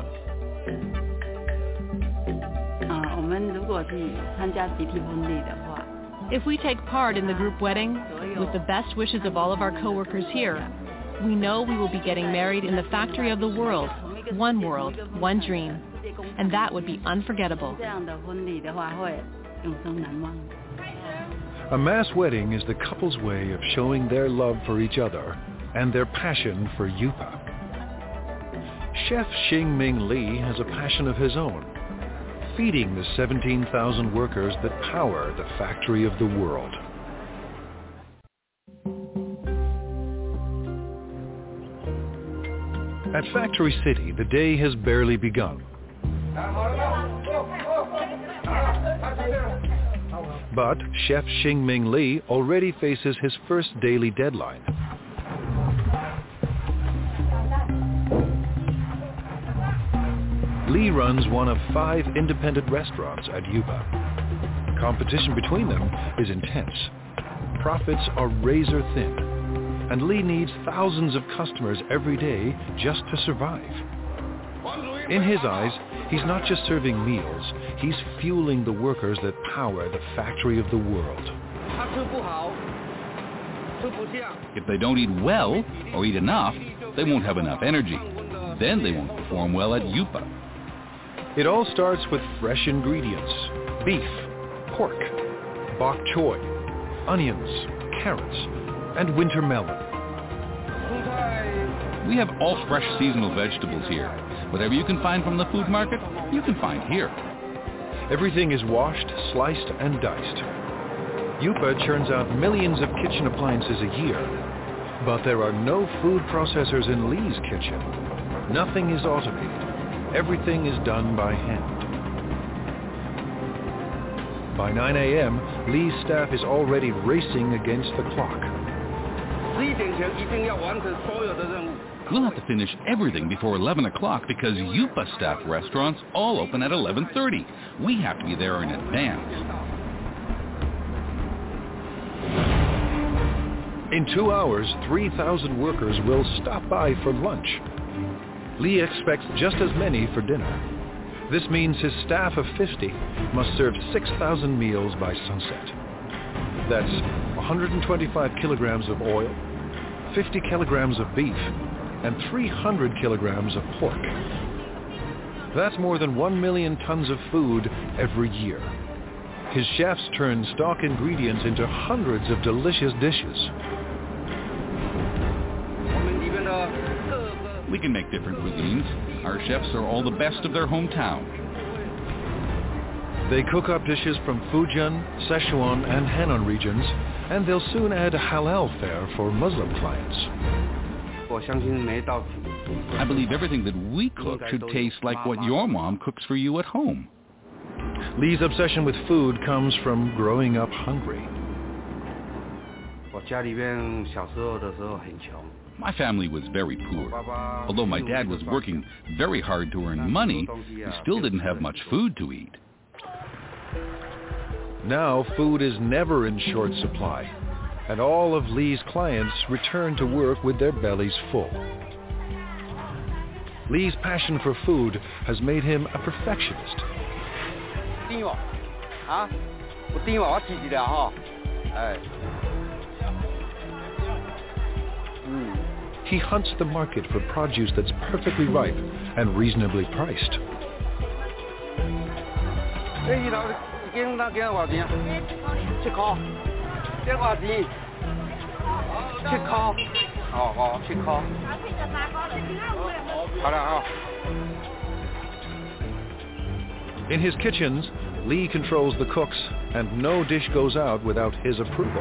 If we take part in the group wedding, with the best wishes of all of our co-workers here, we know we will be getting married in the factory of the world, one dream, and that would be unforgettable. A mass wedding is the couple's way of showing their love for each other and their passion for Yupa. Chef Xingming Li has a passion of his own, feeding the 17,000 workers that power the factory of the world. At Factory City, the day has barely begun. But Chef Xingming Li already faces his first daily deadline. Li runs one of 5 independent restaurants at Yupa. Competition between them is intense. Profits are razor thin, and Li needs thousands of customers every day just to survive. In his eyes, he's not just serving meals, he's fueling the workers that power the factory of the world. If they don't eat well or eat enough, they won't have enough energy. Then they won't perform well at Yupa. It all starts with fresh ingredients: beef, pork, bok choy, onions, carrots, and winter melon. We have all fresh seasonal vegetables here. Whatever you can find from the food market, you can find here. Everything is washed, sliced, and diced. Yupa churns out millions of kitchen appliances a year, but there are no food processors in Li's kitchen. Nothing is automated. Everything is done by hand. By 9 a.m., Li's staff is already racing against the clock. We'll have to finish everything before 11 o'clock because Yupa staff restaurants all open at 11:30. We have to be there in advance. In 2 hours, 3,000 workers will stop by for lunch. Li expects just as many for dinner. This means his staff of 50 must serve 6,000 meals by sunset. That's 125 kilograms of oil, 50 kilograms of beef, and 300 kilograms of pork. That's more than 1 million tons of food every year. His chefs turn stock ingredients into hundreds of delicious dishes. We can make different cuisines. Our chefs are all the best of their hometown. They cook up dishes from Fujian, Sichuan, and Henan regions, and they'll soon add a halal fare for Muslim clients. I believe everything that we cook should taste like what your mom cooks for you at home. Li's obsession with food comes from growing up hungry. My family was very poor. Although my dad was working very hard to earn money, we still didn't have much food to eat. Now food is never in short supply, and all of Li's clients return to work with their bellies full. Li's passion for food has made him a perfectionist. He hunts the market for produce that's perfectly ripe and reasonably priced. In his kitchens, Li controls the cooks, and no dish goes out without his approval.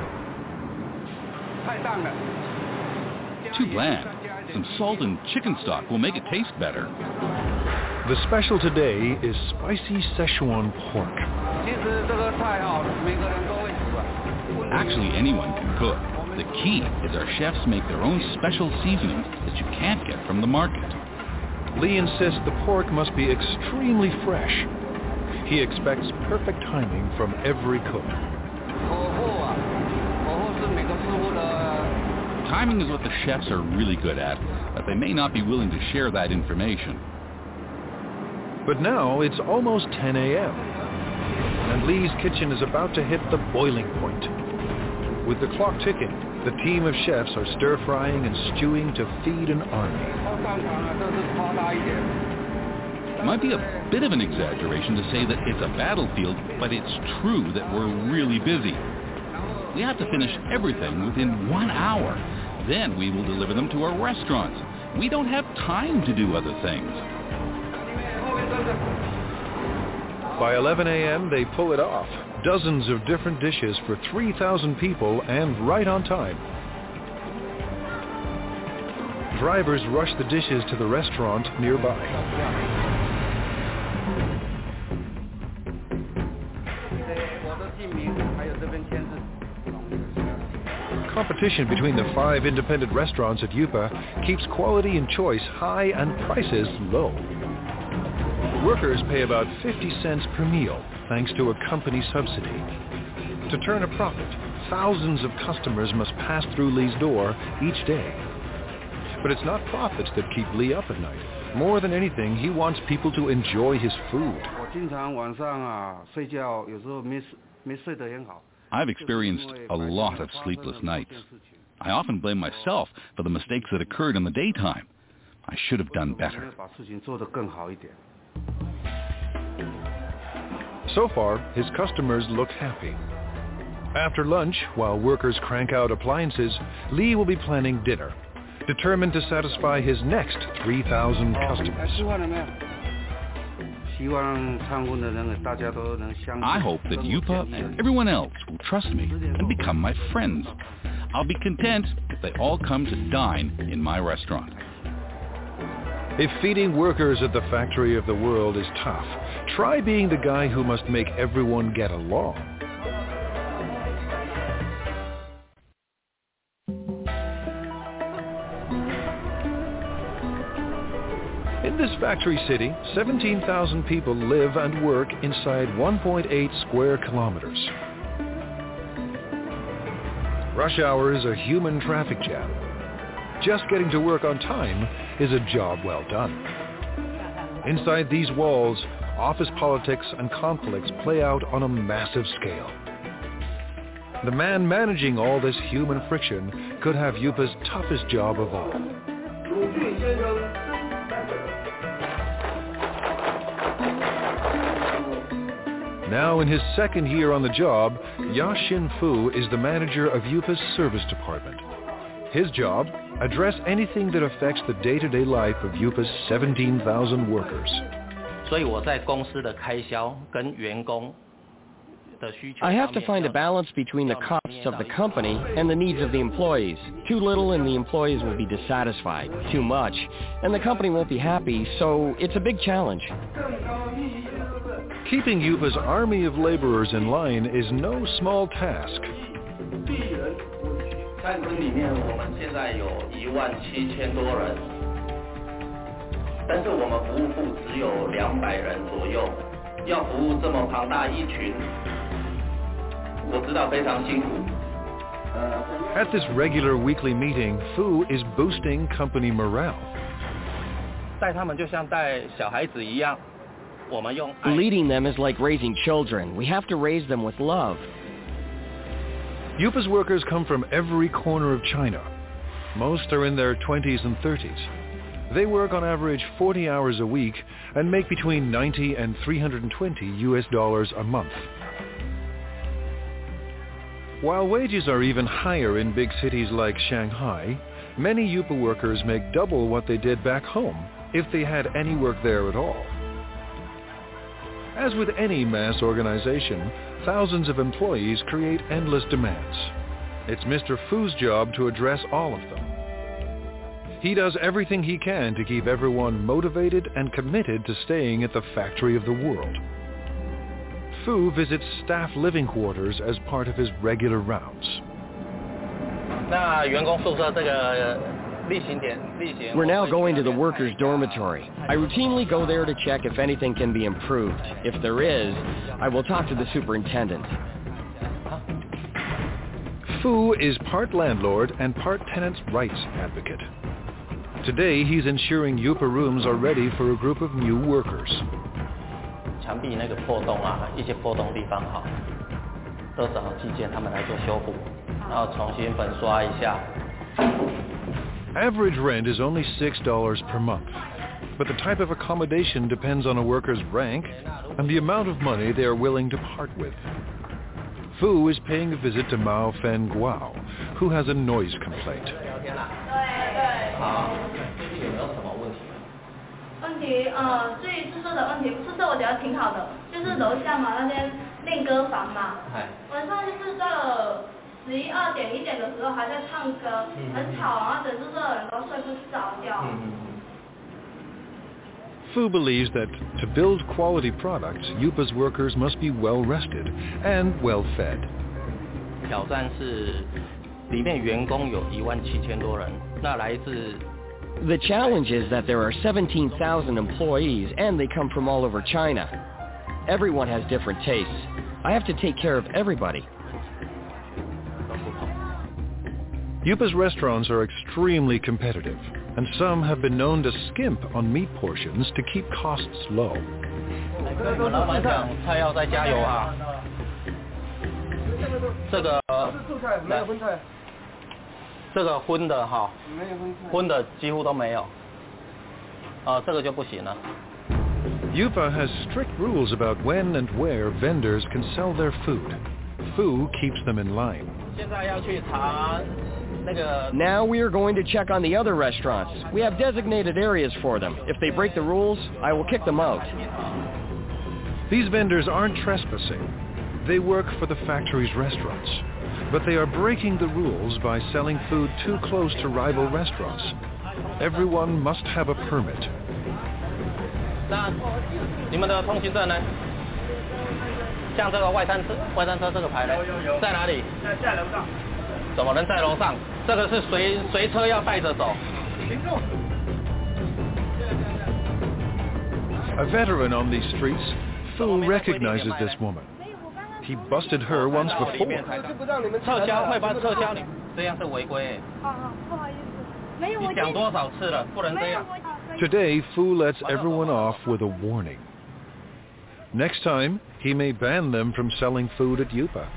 Too bland. Some salt and chicken stock will make it taste better. The special today is spicy Sichuan pork. Actually, anyone can cook. The key is our chefs make their own special seasonings that you can't get from the market. Li insists the pork must be extremely fresh. He expects perfect timing from every cook. Timing is what the chefs are really good at. but they may not be willing to share that information. But now it's almost 10 a.m. and Lee's kitchen is about to hit the boiling point. With the clock ticking, the team of chefs are stir-frying and stewing to feed an army. It might be a bit of an exaggeration to say that it's a battlefield, but it's true that we're really busy. We have to finish everything within 1 hour. Then we will deliver them to our restaurants. We don't have time to do other things. By 11 a.m., they pull it off. Dozens of different dishes for 3,000 people and right on time. Drivers rush the dishes to the restaurant nearby. Competition between the 5 independent restaurants at Yupa keeps quality and choice high and prices low. Workers pay about 50 cents per meal thanks to a company subsidy. To turn a profit, thousands of customers must pass through Lee's door each day. But it's not profits that keep Lee up at night. More than anything, he wants people to enjoy his food. I've experienced a lot of sleepless nights. I often blame myself for the mistakes that occurred in the daytime. I should have done better. So far, his customers look happy. After lunch, while workers crank out appliances, Lee will be planning dinner, determined to satisfy his next 3,000 customers. I hope that Yupa and everyone else will trust me and become my friends. I'll be content if they all come to dine in my restaurant. If feeding workers at the factory of the world is tough, try being the guy who must make everyone get along. In this factory city, 17,000 people live and work inside 1.8 square kilometers. Rush hour is a human traffic jam. Just getting to work on time is a job well done. Inside these walls, office politics and conflicts play out on a massive scale. The man managing all this human friction could have Yupa's toughest job of all. Now in his second year on the job, Ya-Shin Fu is the manager of Yupa's service department. His job, address anything that affects the day-to-day life of Yupa's 17,000 workers. I have to find a balance between the costs of the company and the needs of the employees. Too little and the employees will be dissatisfied. Too much and the company won't be happy, so it's a big challenge. Keeping Yupa's army of laborers in line is no small task. At this regular weekly meeting, Fu is boosting company morale. Leading them is like raising children. We have to raise them with love. Yupa's workers come from every corner of China. Most are in their 20s and 30s. They work on average 40 hours a week and make between $90 and $320 a month. While wages are even higher in big cities like Shanghai, many Yupa workers make double what they did back home if they had any work there at all. As with any mass organization, thousands of employees create endless demands. It's Mr. Fu's job to address all of them. He does everything he can to keep everyone motivated and committed to staying at the factory of the world. Fu visits staff living quarters as part of his regular rounds. We're now going to the workers' dormitory. I routinely go there to check if anything can be improved. If there is, I will talk to the superintendent. Fu is part landlord and part tenants' rights advocate. Today, he's ensuring Yupa rooms are ready for a group of new workers. 墙壁那个破洞啊，一些破洞地方好，都找技建他们来做修补，然后重新粉刷一下。 Average rent is only $6 per month, but the type of accommodation depends on a worker's rank and the amount of money they are willing to part with. Fu is paying a visit to Mao Fen Guao, who has a noise complaint. 问题至于宿舍的问题，宿舍我觉得挺好的，就是楼下嘛那边练歌房嘛，晚上就是到了11、2点、1点的时候还在唱歌，很吵，然后整宿舍的人都睡不着觉。 Fu believes that to build quality products, Yupa's workers must be well rested and well fed. 挑战是里面员工有17000多人，那来自 The challenge is that there are 17,000 employees and they come from all over China. Everyone has different tastes. I have to take care of everybody. Yupa's restaurants are extremely competitive, and some have been known to skimp on meat portions to keep costs low. 老板讲菜要再加油啊！这个没有荤菜。这个荤的哈，荤的几乎都没有。这个就不行了。 Yupa has strict rules about when and where vendors can sell their food. Fu keeps them in line. 现在要去查那个。 Now we are going to check on the other restaurants. We have designated areas for them. If they break the rules, I will kick them out. These vendors aren't trespassing. They work for the factory's restaurants. But they are breaking the rules by selling food too close to rival restaurants. Everyone must have a permit. 那你们的通行证呢？像这个外餐车这个牌呢，在哪里？在楼上。怎么能在楼上？这个是随车要带着走。 A veteran on these streets, Fu recognizes this woman. He busted her once before. 撤销会把撤销你，这样是违规。 不好意思，没有。 你讲多少次了，不能这样。 Today, Fu lets everyone off with a warning. Next time, he may ban them from selling food at Yupa.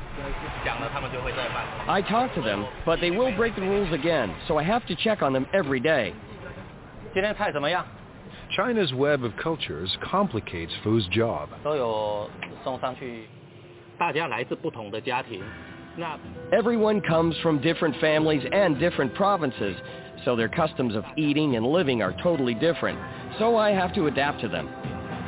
I talk to them, but they will break the rules again, so I have to check on them every day. 今天菜怎么样？ China's web of cultures complicates Fu's job. 都有送上去。 大家来自不同的家庭，那 Everyone comes from different families and different provinces, so their customs of eating and living are totally different. So I have to adapt to them.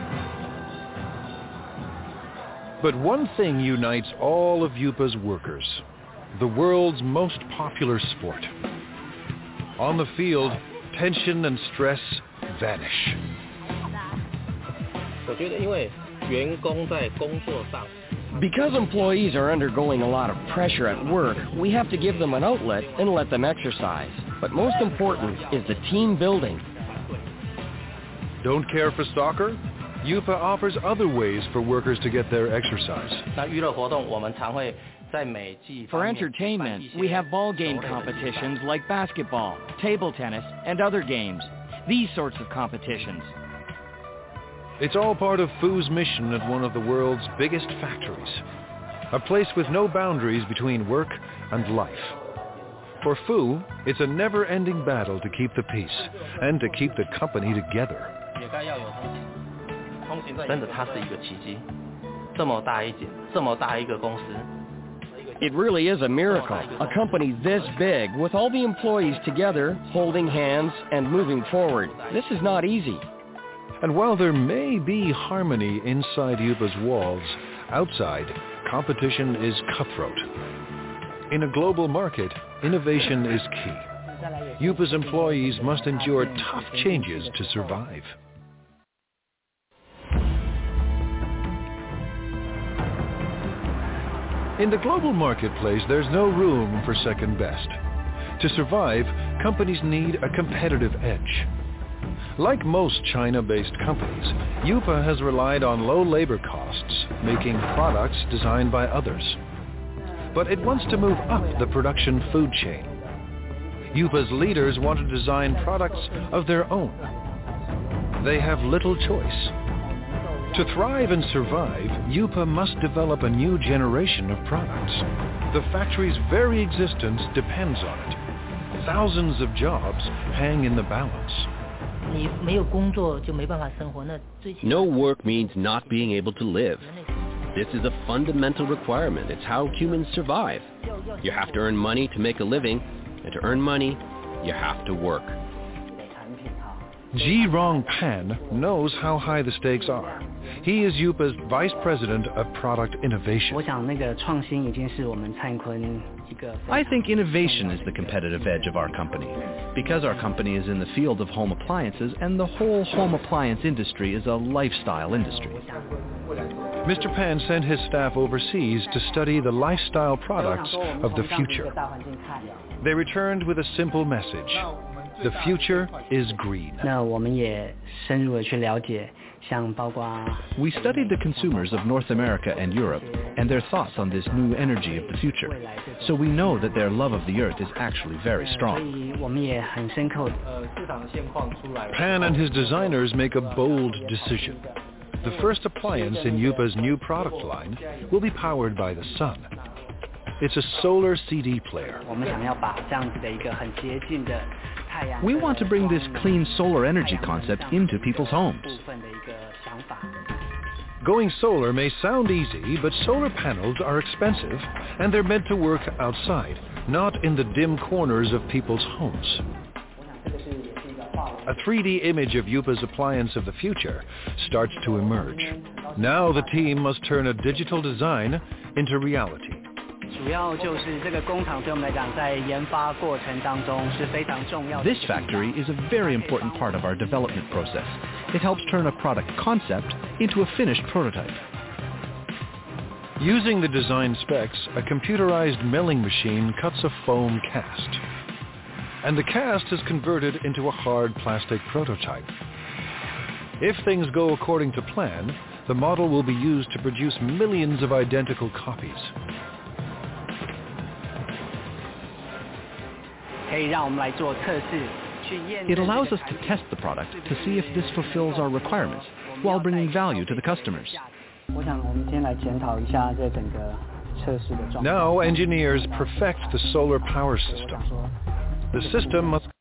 But one thing unites all of Yupa's workers: the world's most popular sport. On the field, tension and stress vanish. 我觉得，因为员工在工作上。 Because employees are undergoing a lot of pressure at work, we have to give them an outlet and let them exercise. But most important is the team building. Don't care for soccer? Yupa offers other ways for workers to get their exercise. For entertainment, we have ball game competitions like basketball, table tennis, and other games. These sorts of competitions. It's all part of Fu's mission at one of the world's biggest factories, a place with no boundaries between work and life. For Fu, it's a never-ending battle to keep the peace and to keep the company together. 真的，它是一个奇迹，这么大一个公司。 It really is a miracle, a company this big with all the employees together, holding hands and moving forward. This is not easy. And while there may be harmony inside Yupa's walls, outside, competition is cutthroat. In a global market, innovation is key. Yupa's employees must endure tough changes to survive. In the global marketplace, there's no room for second best. To survive, companies need a competitive edge. Like most China-based companies, Yupa has relied on low labor costs, making products designed by others. But it wants to move up the production food chain. Yupa's leaders want to design products of their own. They have little choice. To thrive and survive, Yupa must develop a new generation of products. The factory's very existence depends on it. Thousands of jobs hang in the balance. No work means not being able to live. This is a fundamental requirement. It's how humans survive. You have to earn money to make a living, and to earn money, you have to work. Ji-Rong Pan knows how high the stakes are. He is Yupa's Vice President of Product Innovation. I think innovation is the competitive edge of our company, because our company is in the field of home appliances, and the whole home appliance industry is a lifestyle industry. Mr. Pan sent his staff overseas to study the lifestyle products of the future. They returned with a simple message. The future is green. We studied the consumers of North America and Europe and their thoughts on this new energy of the future. So we know that their love of the earth is actually very strong. Pan and his designers make a bold decision. The first appliance in Yupa's new product line will be powered by the sun. It's a solar CD player. We want to bring this clean solar energy concept into people's homes. Going solar may sound easy, but solar panels are expensive, and they're meant to work outside, not in the dim corners of people's homes. A 3D image of Yupa's appliance of the future starts to emerge. Now the team must turn a digital design into reality. This factory is a very important part of our development process. It helps turn a product concept into a finished prototype. Using the design specs, a computerized milling machine cuts a foam cast. And the cast is converted into a hard plastic prototype. If things go according to plan, the model will be used to produce millions of identical copies. It allows us to test the product to see if this fulfills our requirements while bringing value to the customers. Now engineers perfect the solar power system. The system must